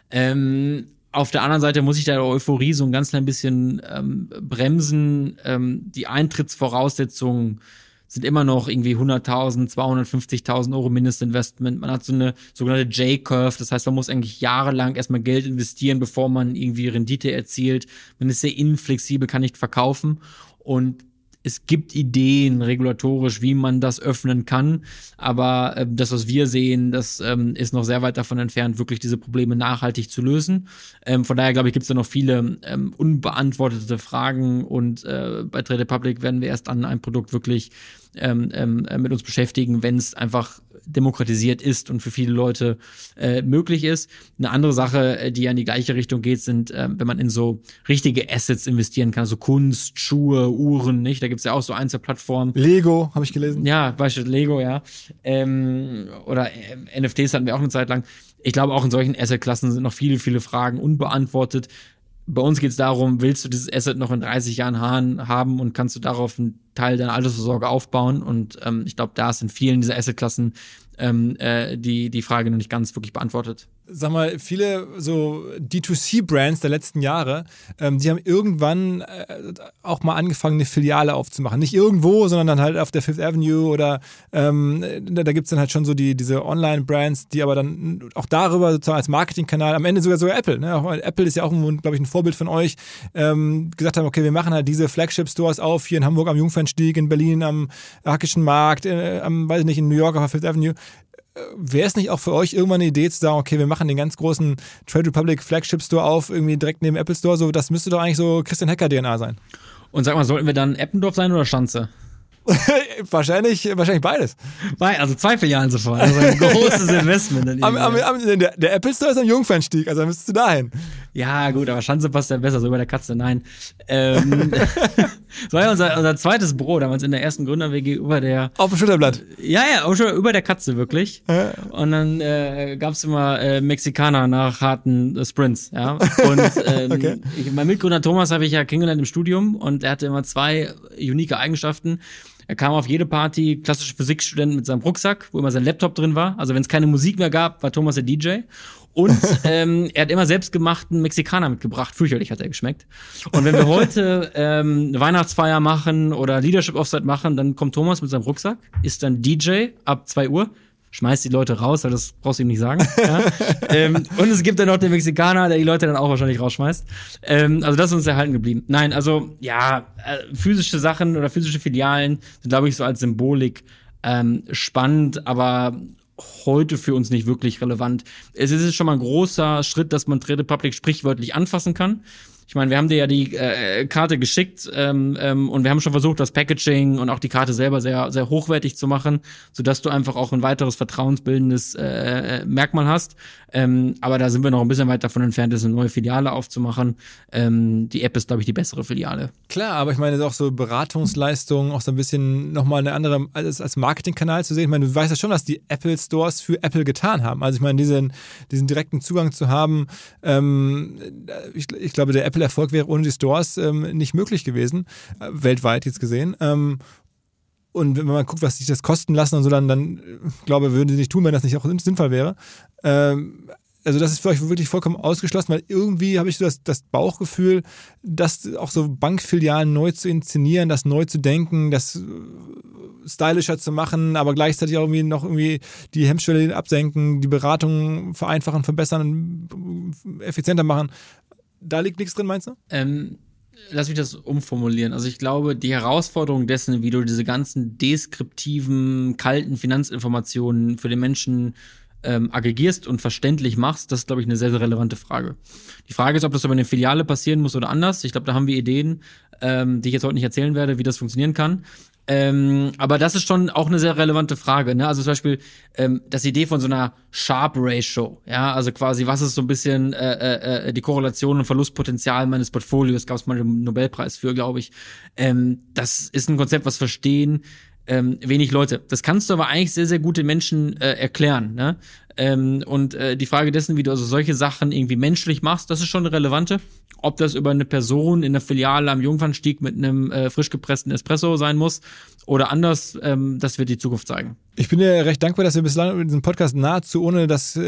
Auf der anderen Seite muss ich da Euphorie so ein ganz klein bisschen bremsen. Die Eintrittsvoraussetzungen sind immer noch irgendwie 100.000, 250.000 Euro Mindestinvestment. Man hat so eine sogenannte J-Curve, das heißt, man muss eigentlich jahrelang erstmal Geld investieren, bevor man irgendwie Rendite erzielt. Man ist sehr inflexibel, kann nicht verkaufen und es gibt Ideen regulatorisch, wie man das öffnen kann, aber das, was wir sehen, das ist noch sehr weit davon entfernt, wirklich diese Probleme nachhaltig zu lösen. Von daher, glaube ich, gibt es da noch viele unbeantwortete Fragen und bei Trade Republic werden wir erst an einem Produkt wirklich mit uns beschäftigen, wenn es einfach demokratisiert ist und für viele Leute möglich ist. Eine andere Sache, die ja in die gleiche Richtung geht, sind, wenn man in so richtige Assets investieren kann, also Kunst, Schuhe, Uhren, nicht? Da gibt's ja auch so Einzelplattformen. Lego, habe ich gelesen. Ja, beispielsweise Lego, ja. Oder NFTs hatten wir auch eine Zeit lang. Ich glaube, auch in solchen Assetklassen sind noch viele, viele Fragen unbeantwortet. Bei uns geht es darum, willst du dieses Asset noch in 30 Jahren haben und kannst du darauf einen Teil deiner Altersvorsorge aufbauen? Und ich glaube, da ist in vielen dieser Assetklassen die Frage noch nicht ganz wirklich beantwortet. Sag mal, viele so D2C-Brands der letzten Jahre, die haben irgendwann auch mal angefangen, eine Filiale aufzumachen. Nicht irgendwo, sondern dann halt auf der Fifth Avenue oder da gibt's dann halt schon so diese Online-Brands, die aber dann auch darüber sozusagen als Marketingkanal, am Ende sogar Apple, ne? Auch Apple ist ja auch, glaube ich, ein Vorbild von euch, gesagt haben, okay, wir machen halt diese Flagship-Stores auf, hier in Hamburg am Jungfernstieg, in Berlin am Hackischen Markt, weiß ich nicht, in New York auf der Fifth Avenue. Wäre es nicht auch für euch irgendwann eine Idee zu sagen, okay, wir machen den ganz großen Trade Republic Flagship Store auf, irgendwie direkt neben Apple Store, so, das müsste doch eigentlich so Christian Hecker DNA sein. Und sag mal, sollten wir dann Eppendorf sein oder Schanze? wahrscheinlich beides. Also 2 Filialen sofort. Also ein großes Investment. Der Apple Store ist am Jungfernstieg, also müsstest du dahin. Ja, gut, aber Schanze passt ja besser, so über der Katze, nein. Das war ja unser zweites Büro, damals in der ersten Gründer-WG über der... Auf dem Schulterblatt. Ja, über der Katze, wirklich. Ja. Und dann gab's immer Mexikaner nach harten Sprints, ja. Und okay. Mein Mitgründer Thomas habe ich ja kennengelernt im Studium und er hatte immer 2 unique Eigenschaften. Er kam auf jede Party, klassische Physikstudent mit seinem Rucksack, wo immer sein Laptop drin war. Also wenn es keine Musik mehr gab, war Thomas der DJ. Und er hat immer selbstgemachten Mexikaner mitgebracht. Fürchterlich hat er geschmeckt. Und wenn wir heute eine Weihnachtsfeier machen oder Leadership Offsite machen, dann kommt Thomas mit seinem Rucksack, ist dann DJ ab 2 Uhr. Schmeißt die Leute raus, weil das brauchst du ihm nicht sagen. Ja. Und es gibt dann noch den Mexikaner, der die Leute dann auch wahrscheinlich rausschmeißt. Also das ist uns erhalten geblieben. Nein, also ja, physische Sachen oder physische Filialen sind, glaube ich, so als Symbolik spannend, aber heute für uns nicht wirklich relevant. Es ist schon mal ein großer Schritt, dass man Trade Republic sprichwörtlich anfassen kann. Ich meine, wir haben dir ja die Karte geschickt und wir haben schon versucht, das Packaging und auch die Karte selber sehr, sehr hochwertig zu machen, sodass du einfach auch ein weiteres vertrauensbildendes Merkmal hast. Aber da sind wir noch ein bisschen weit davon entfernt, eine neue Filiale aufzumachen. Die App ist, glaube ich, die bessere Filiale. Klar, aber ich meine, das ist auch so Beratungsleistungen, auch so ein bisschen nochmal eine andere als Marketingkanal zu sehen. Ich meine, du weißt ja schon, was die Apple Stores für Apple getan haben. Also ich meine, diesen direkten Zugang zu haben, ich glaube, der Apple-Erfolg wäre ohne die Stores nicht möglich gewesen, weltweit jetzt gesehen. Und wenn man guckt, was sich das kosten lassen und so, dann glaube ich, würden sie nicht tun, wenn das nicht auch sinnvoll wäre. Also das ist für euch wirklich vollkommen ausgeschlossen, weil irgendwie habe ich so das Bauchgefühl, das auch so Bankfilialen neu zu inszenieren, das neu zu denken, das stylischer zu machen, aber gleichzeitig auch irgendwie die Hemmschwelle absenken, die Beratung vereinfachen, verbessern, effizienter machen. Da liegt nichts drin, meinst du? Lass mich das umformulieren. Also ich glaube, die Herausforderung dessen, wie du diese ganzen deskriptiven, kalten Finanzinformationen für den Menschen aggregierst und verständlich machst, das ist, glaube ich, eine sehr, sehr relevante Frage. Die Frage ist, ob das über eine Filiale passieren muss oder anders. Ich glaube, da haben wir Ideen, die ich jetzt heute nicht erzählen werde, wie das funktionieren kann. Aber das ist schon auch eine sehr relevante Frage, ne? Also zum Beispiel das Idee von so einer Sharpe Ratio, ja, also quasi, was ist so ein bisschen die Korrelation und Verlustpotenzial meines Portfolios, gab es mal einen Nobelpreis für, glaube ich. Das ist ein Konzept, was verstehen wenig Leute. Das kannst du aber eigentlich sehr, sehr gut den Menschen erklären, ne? Und die Frage dessen, wie du also solche Sachen irgendwie menschlich machst, das ist schon eine relevante. Ob das über eine Person in der Filiale am Jungfernstieg mit einem frisch gepressten Espresso sein muss oder anders, das wird die Zukunft zeigen. Ich bin dir recht dankbar, dass wir bislang in diesem Podcast nahezu ohne das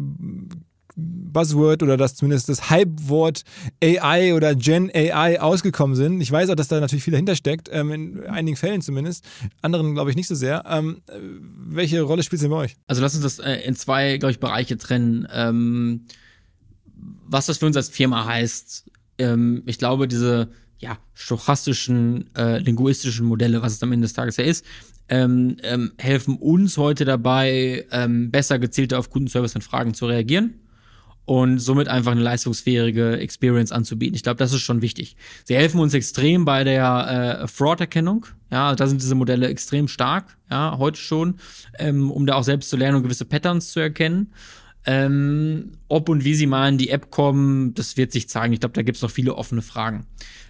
Buzzword oder zumindest das Hype-Wort AI oder Gen AI ausgekommen sind. Ich weiß auch, dass da natürlich viel dahinter steckt, in einigen Fällen zumindest, anderen glaube ich nicht so sehr. Welche Rolle spielt es denn bei euch? Also lass uns das in zwei, glaube ich, Bereiche trennen. Was das für uns als Firma heißt, ich glaube, diese stochastischen, linguistischen Modelle, was es am Ende des Tages ja ist, helfen uns heute dabei, besser gezielter auf Kundenservice und Fragen zu reagieren und somit einfach eine leistungsfähige Experience anzubieten. Ich glaube, das ist schon wichtig. Sie helfen uns extrem bei der Fraud-Erkennung. Ja, da sind diese Modelle extrem stark, ja, heute schon, um da auch selbst zu lernen und gewisse Patterns zu erkennen. Ob und wie sie mal in die App kommen, das wird sich zeigen. Ich glaube, da gibt es noch viele offene Fragen.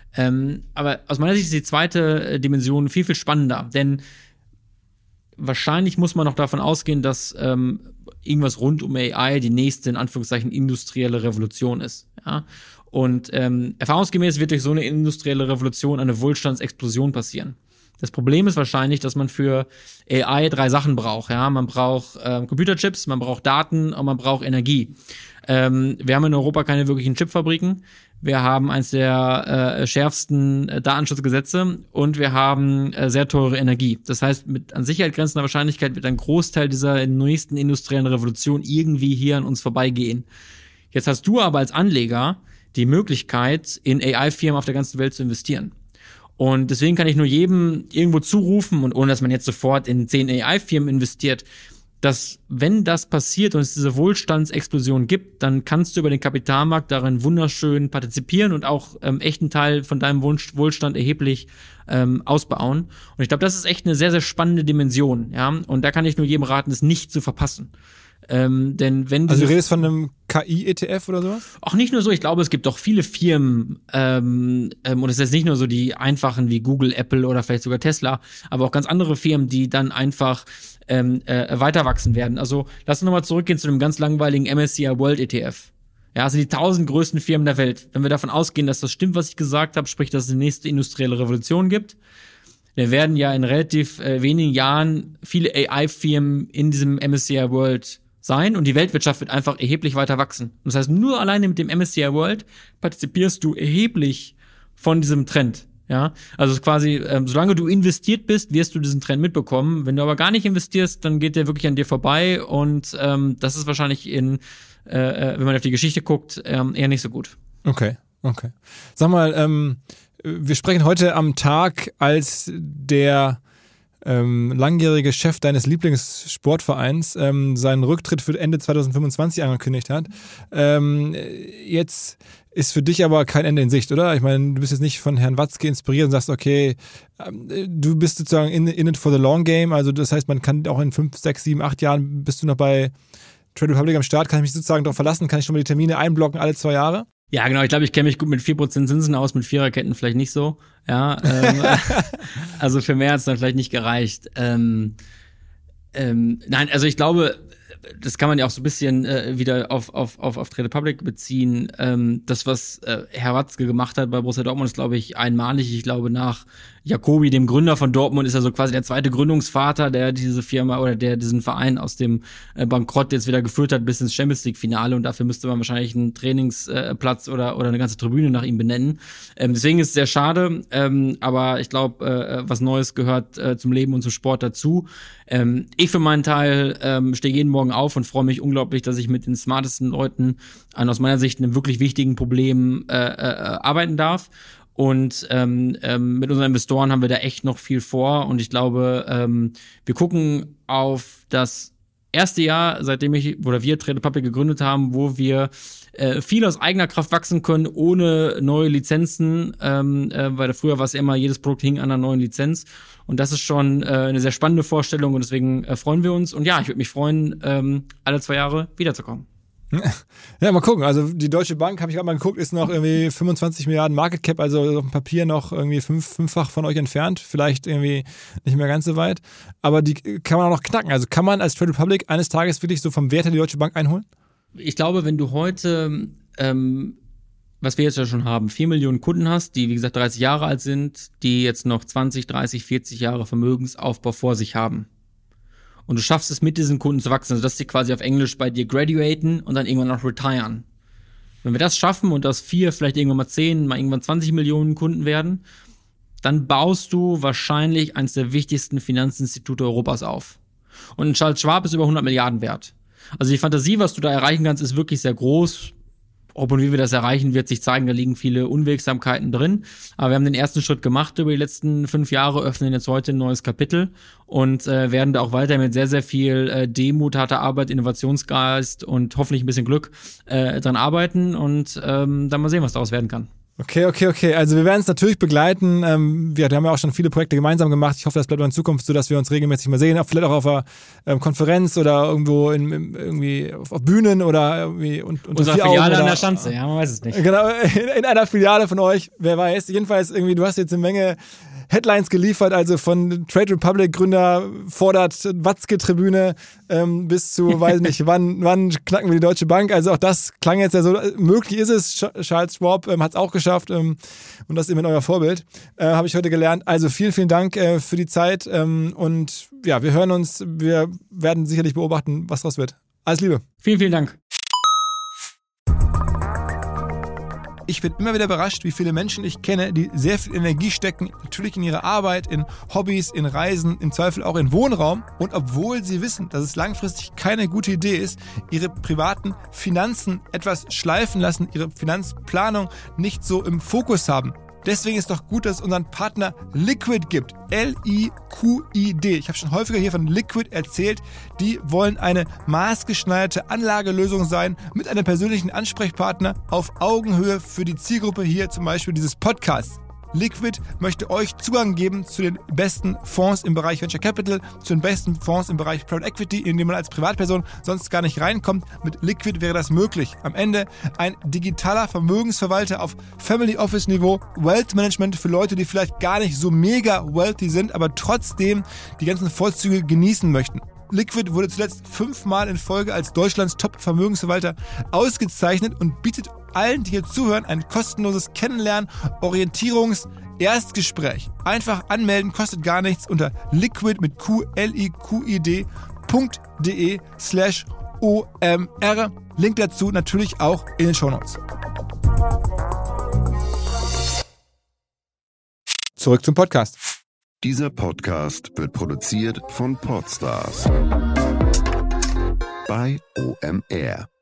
Aber aus meiner Sicht ist die zweite Dimension viel, viel spannender, denn wahrscheinlich muss man noch davon ausgehen, dass irgendwas rund um AI die nächste, in Anführungszeichen, industrielle Revolution ist. Ja? Und erfahrungsgemäß wird durch so eine industrielle Revolution eine Wohlstandsexplosion passieren. Das Problem ist wahrscheinlich, dass man für AI 3 Sachen braucht. Ja? Man braucht Computerchips, man braucht Daten und man braucht Energie. Wir haben in Europa keine wirklichen Chipfabriken. Wir haben eines der schärfsten Datenschutzgesetze und wir haben sehr teure Energie. Das heißt, mit an Sicherheit grenzender Wahrscheinlichkeit wird ein Großteil dieser nächsten industriellen Revolution irgendwie hier an uns vorbeigehen. Jetzt hast du aber als Anleger die Möglichkeit, in AI-Firmen auf der ganzen Welt zu investieren. Und deswegen kann ich nur jedem irgendwo zurufen, und ohne dass man jetzt sofort in 10 AI-Firmen investiert, dass, wenn das passiert und es diese Wohlstandsexplosion gibt, dann kannst du über den Kapitalmarkt darin wunderschön partizipieren und auch echten Teil von deinem Wohlstand erheblich ausbauen. Und ich glaube, das ist echt eine sehr, sehr spannende Dimension. Ja? Und da kann ich nur jedem raten, es nicht zu verpassen. Denn wenn also du redest von einem KI-ETF oder sowas? Auch nicht nur so, ich glaube, es gibt doch viele Firmen, und es ist jetzt nicht nur so die einfachen wie Google, Apple oder vielleicht sogar Tesla, aber auch ganz andere Firmen, die dann einfach weiter wachsen werden. Also lass uns nochmal zurückgehen zu einem ganz langweiligen MSCI World ETF. Ja, also die 1000 größten Firmen der Welt. Wenn wir davon ausgehen, dass das stimmt, was ich gesagt habe, sprich, dass es eine nächste industrielle Revolution gibt, dann werden ja in relativ wenigen Jahren viele AI-Firmen in diesem MSCI World sein und die Weltwirtschaft wird einfach erheblich weiter wachsen. Das heißt, nur alleine mit dem MSCI World partizipierst du erheblich von diesem Trend. Ja, also quasi, solange du investiert bist, wirst du diesen Trend mitbekommen. Wenn du aber gar nicht investierst, dann geht der wirklich an dir vorbei und das ist wahrscheinlich wenn man auf die Geschichte guckt, eher nicht so gut. Okay. Sag mal, wir sprechen heute am Tag, als der langjährige Chef deines Lieblingssportvereins seinen Rücktritt für Ende 2025 angekündigt hat. Jetzt ist für dich aber kein Ende in Sicht, oder? Ich meine, du bist jetzt nicht von Herrn Watzke inspiriert und sagst, okay, du bist sozusagen in it for the long game, also das heißt, man kann auch in 5, 6, 7, 8 Jahren bist du noch bei Trade Republic am Start, kann ich mich sozusagen darauf verlassen, kann ich schon mal die Termine einblocken alle 2 Jahre? Ja, genau, ich glaube, ich kenne mich gut mit 4% Zinsen aus, mit Viererketten vielleicht nicht so. Ja, also für mehr hat es dann vielleicht nicht gereicht. Nein, also ich glaube, das kann man ja auch so ein bisschen wieder auf Trade Republic beziehen. Das, was Herr Watzke gemacht hat bei Borussia Dortmund, ist, glaube ich, einmalig. Ich glaube, nach Jacobi, dem Gründer von Dortmund, ist er so quasi der zweite Gründungsvater, der diese Firma oder der diesen Verein aus dem Bankrott jetzt wieder geführt hat bis ins Champions League Finale, und dafür müsste man wahrscheinlich einen Trainingsplatz oder eine ganze Tribüne nach ihm benennen. Deswegen ist es sehr schade, aber ich glaube, was Neues gehört zum Leben und zum Sport dazu. Ich für meinen Teil stehe jeden Morgen auf und freue mich unglaublich, dass ich mit den smartesten Leuten an aus meiner Sicht einem wirklich wichtigen Problem arbeiten darf. Und mit unseren Investoren haben wir da echt noch viel vor. Und ich glaube, wir gucken auf das erste Jahr, seitdem wir Trade Republic gegründet haben, wo wir viel aus eigener Kraft wachsen können, ohne neue Lizenzen, weil früher war es immer, jedes Produkt hing an einer neuen Lizenz. Und das ist schon eine sehr spannende Vorstellung und deswegen freuen wir uns. Und ja, ich würde mich freuen, alle 2 Jahre wiederzukommen. Ja, mal gucken. Also die Deutsche Bank, habe ich gerade mal geguckt, ist noch irgendwie 25 Milliarden Market Cap, also auf dem Papier noch irgendwie fünffach von euch entfernt. Vielleicht irgendwie nicht mehr ganz so weit. Aber die kann man auch noch knacken. Also kann man als Trade Republic eines Tages wirklich so vom Wert her die Deutsche Bank einholen? Ich glaube, wenn du heute, was wir jetzt ja schon haben, 4 Millionen Kunden hast, die wie gesagt 30 Jahre alt sind, die jetzt noch 20, 30, 40 Jahre Vermögensaufbau vor sich haben. Und du schaffst es, mit diesen Kunden zu wachsen, also dass sie quasi auf Englisch bei dir graduaten und dann irgendwann noch retiren. Wenn wir das schaffen und aus 4 vielleicht irgendwann mal 10, mal irgendwann 20 Millionen Kunden werden, dann baust du wahrscheinlich eines der wichtigsten Finanzinstitute Europas auf. Und ein Charles Schwab ist über 100 Milliarden wert. Also die Fantasie, was du da erreichen kannst, ist wirklich sehr groß. Ob und wie wir das erreichen, wird sich zeigen. Da liegen viele Unwegsamkeiten drin. Aber wir haben den ersten Schritt gemacht über die letzten 5 Jahre, öffnen jetzt heute ein neues Kapitel und werden da auch weiter mit sehr, sehr viel Demut, harter Arbeit, Innovationsgeist und hoffentlich ein bisschen Glück dran arbeiten und dann mal sehen, was daraus werden kann. Okay. Also wir werden es natürlich begleiten. Wir haben ja auch schon viele Projekte gemeinsam gemacht. Ich hoffe, das bleibt auch in Zukunft so, dass wir uns regelmäßig mal sehen. Vielleicht auch auf einer Konferenz oder irgendwo irgendwie auf Bühnen oder irgendwie unter unsere Filiale an der Schanze, ja, man weiß es nicht. Genau, in einer Filiale von euch, wer weiß. Jedenfalls irgendwie, du hast jetzt eine Menge Headlines geliefert, also von Trade Republic Gründer fordert Watzke-Tribüne bis zu, weiß nicht, wann knacken wir die Deutsche Bank. Also auch das klang jetzt ja so, möglich ist es. Charles Schwab hat es auch geschafft und das ist eben euer Vorbild, habe ich heute gelernt. Also vielen, vielen Dank für die Zeit und ja, wir hören uns, wir werden sicherlich beobachten, was daraus wird. Alles Liebe. Vielen, vielen Dank. Ich bin immer wieder überrascht, wie viele Menschen ich kenne, die sehr viel Energie stecken, natürlich in ihre Arbeit, in Hobbys, in Reisen, im Zweifel auch in Wohnraum. Und obwohl sie wissen, dass es langfristig keine gute Idee ist, ihre privaten Finanzen etwas schleifen lassen, ihre Finanzplanung nicht so im Fokus haben. Deswegen ist doch gut, dass es unseren Partner Liquid gibt. L-I-Q-I-D. Ich habe schon häufiger hier von Liquid erzählt. Die wollen eine maßgeschneiderte Anlagelösung sein mit einem persönlichen Ansprechpartner auf Augenhöhe für die Zielgruppe hier zum Beispiel dieses Podcasts. Liquid möchte euch Zugang geben zu den besten Fonds im Bereich Venture Capital, zu den besten Fonds im Bereich Private Equity, in dem man als Privatperson sonst gar nicht reinkommt. Mit Liquid wäre das möglich. Am Ende ein digitaler Vermögensverwalter auf Family Office Niveau, Wealth Management für Leute, die vielleicht gar nicht so mega wealthy sind, aber trotzdem die ganzen Vorzüge genießen möchten. Liquid wurde zuletzt 5-mal in Folge als Deutschlands Top-Vermögensverwalter ausgezeichnet und bietet allen, die hier zuhören, ein kostenloses Kennenlernen, Erstgespräch. Einfach anmelden, kostet gar nichts unter liquid mit QLIQID.de/OMR. Link dazu natürlich auch in den Shownotes. Zurück zum Podcast. Dieser Podcast wird produziert von Podstars bei OMR.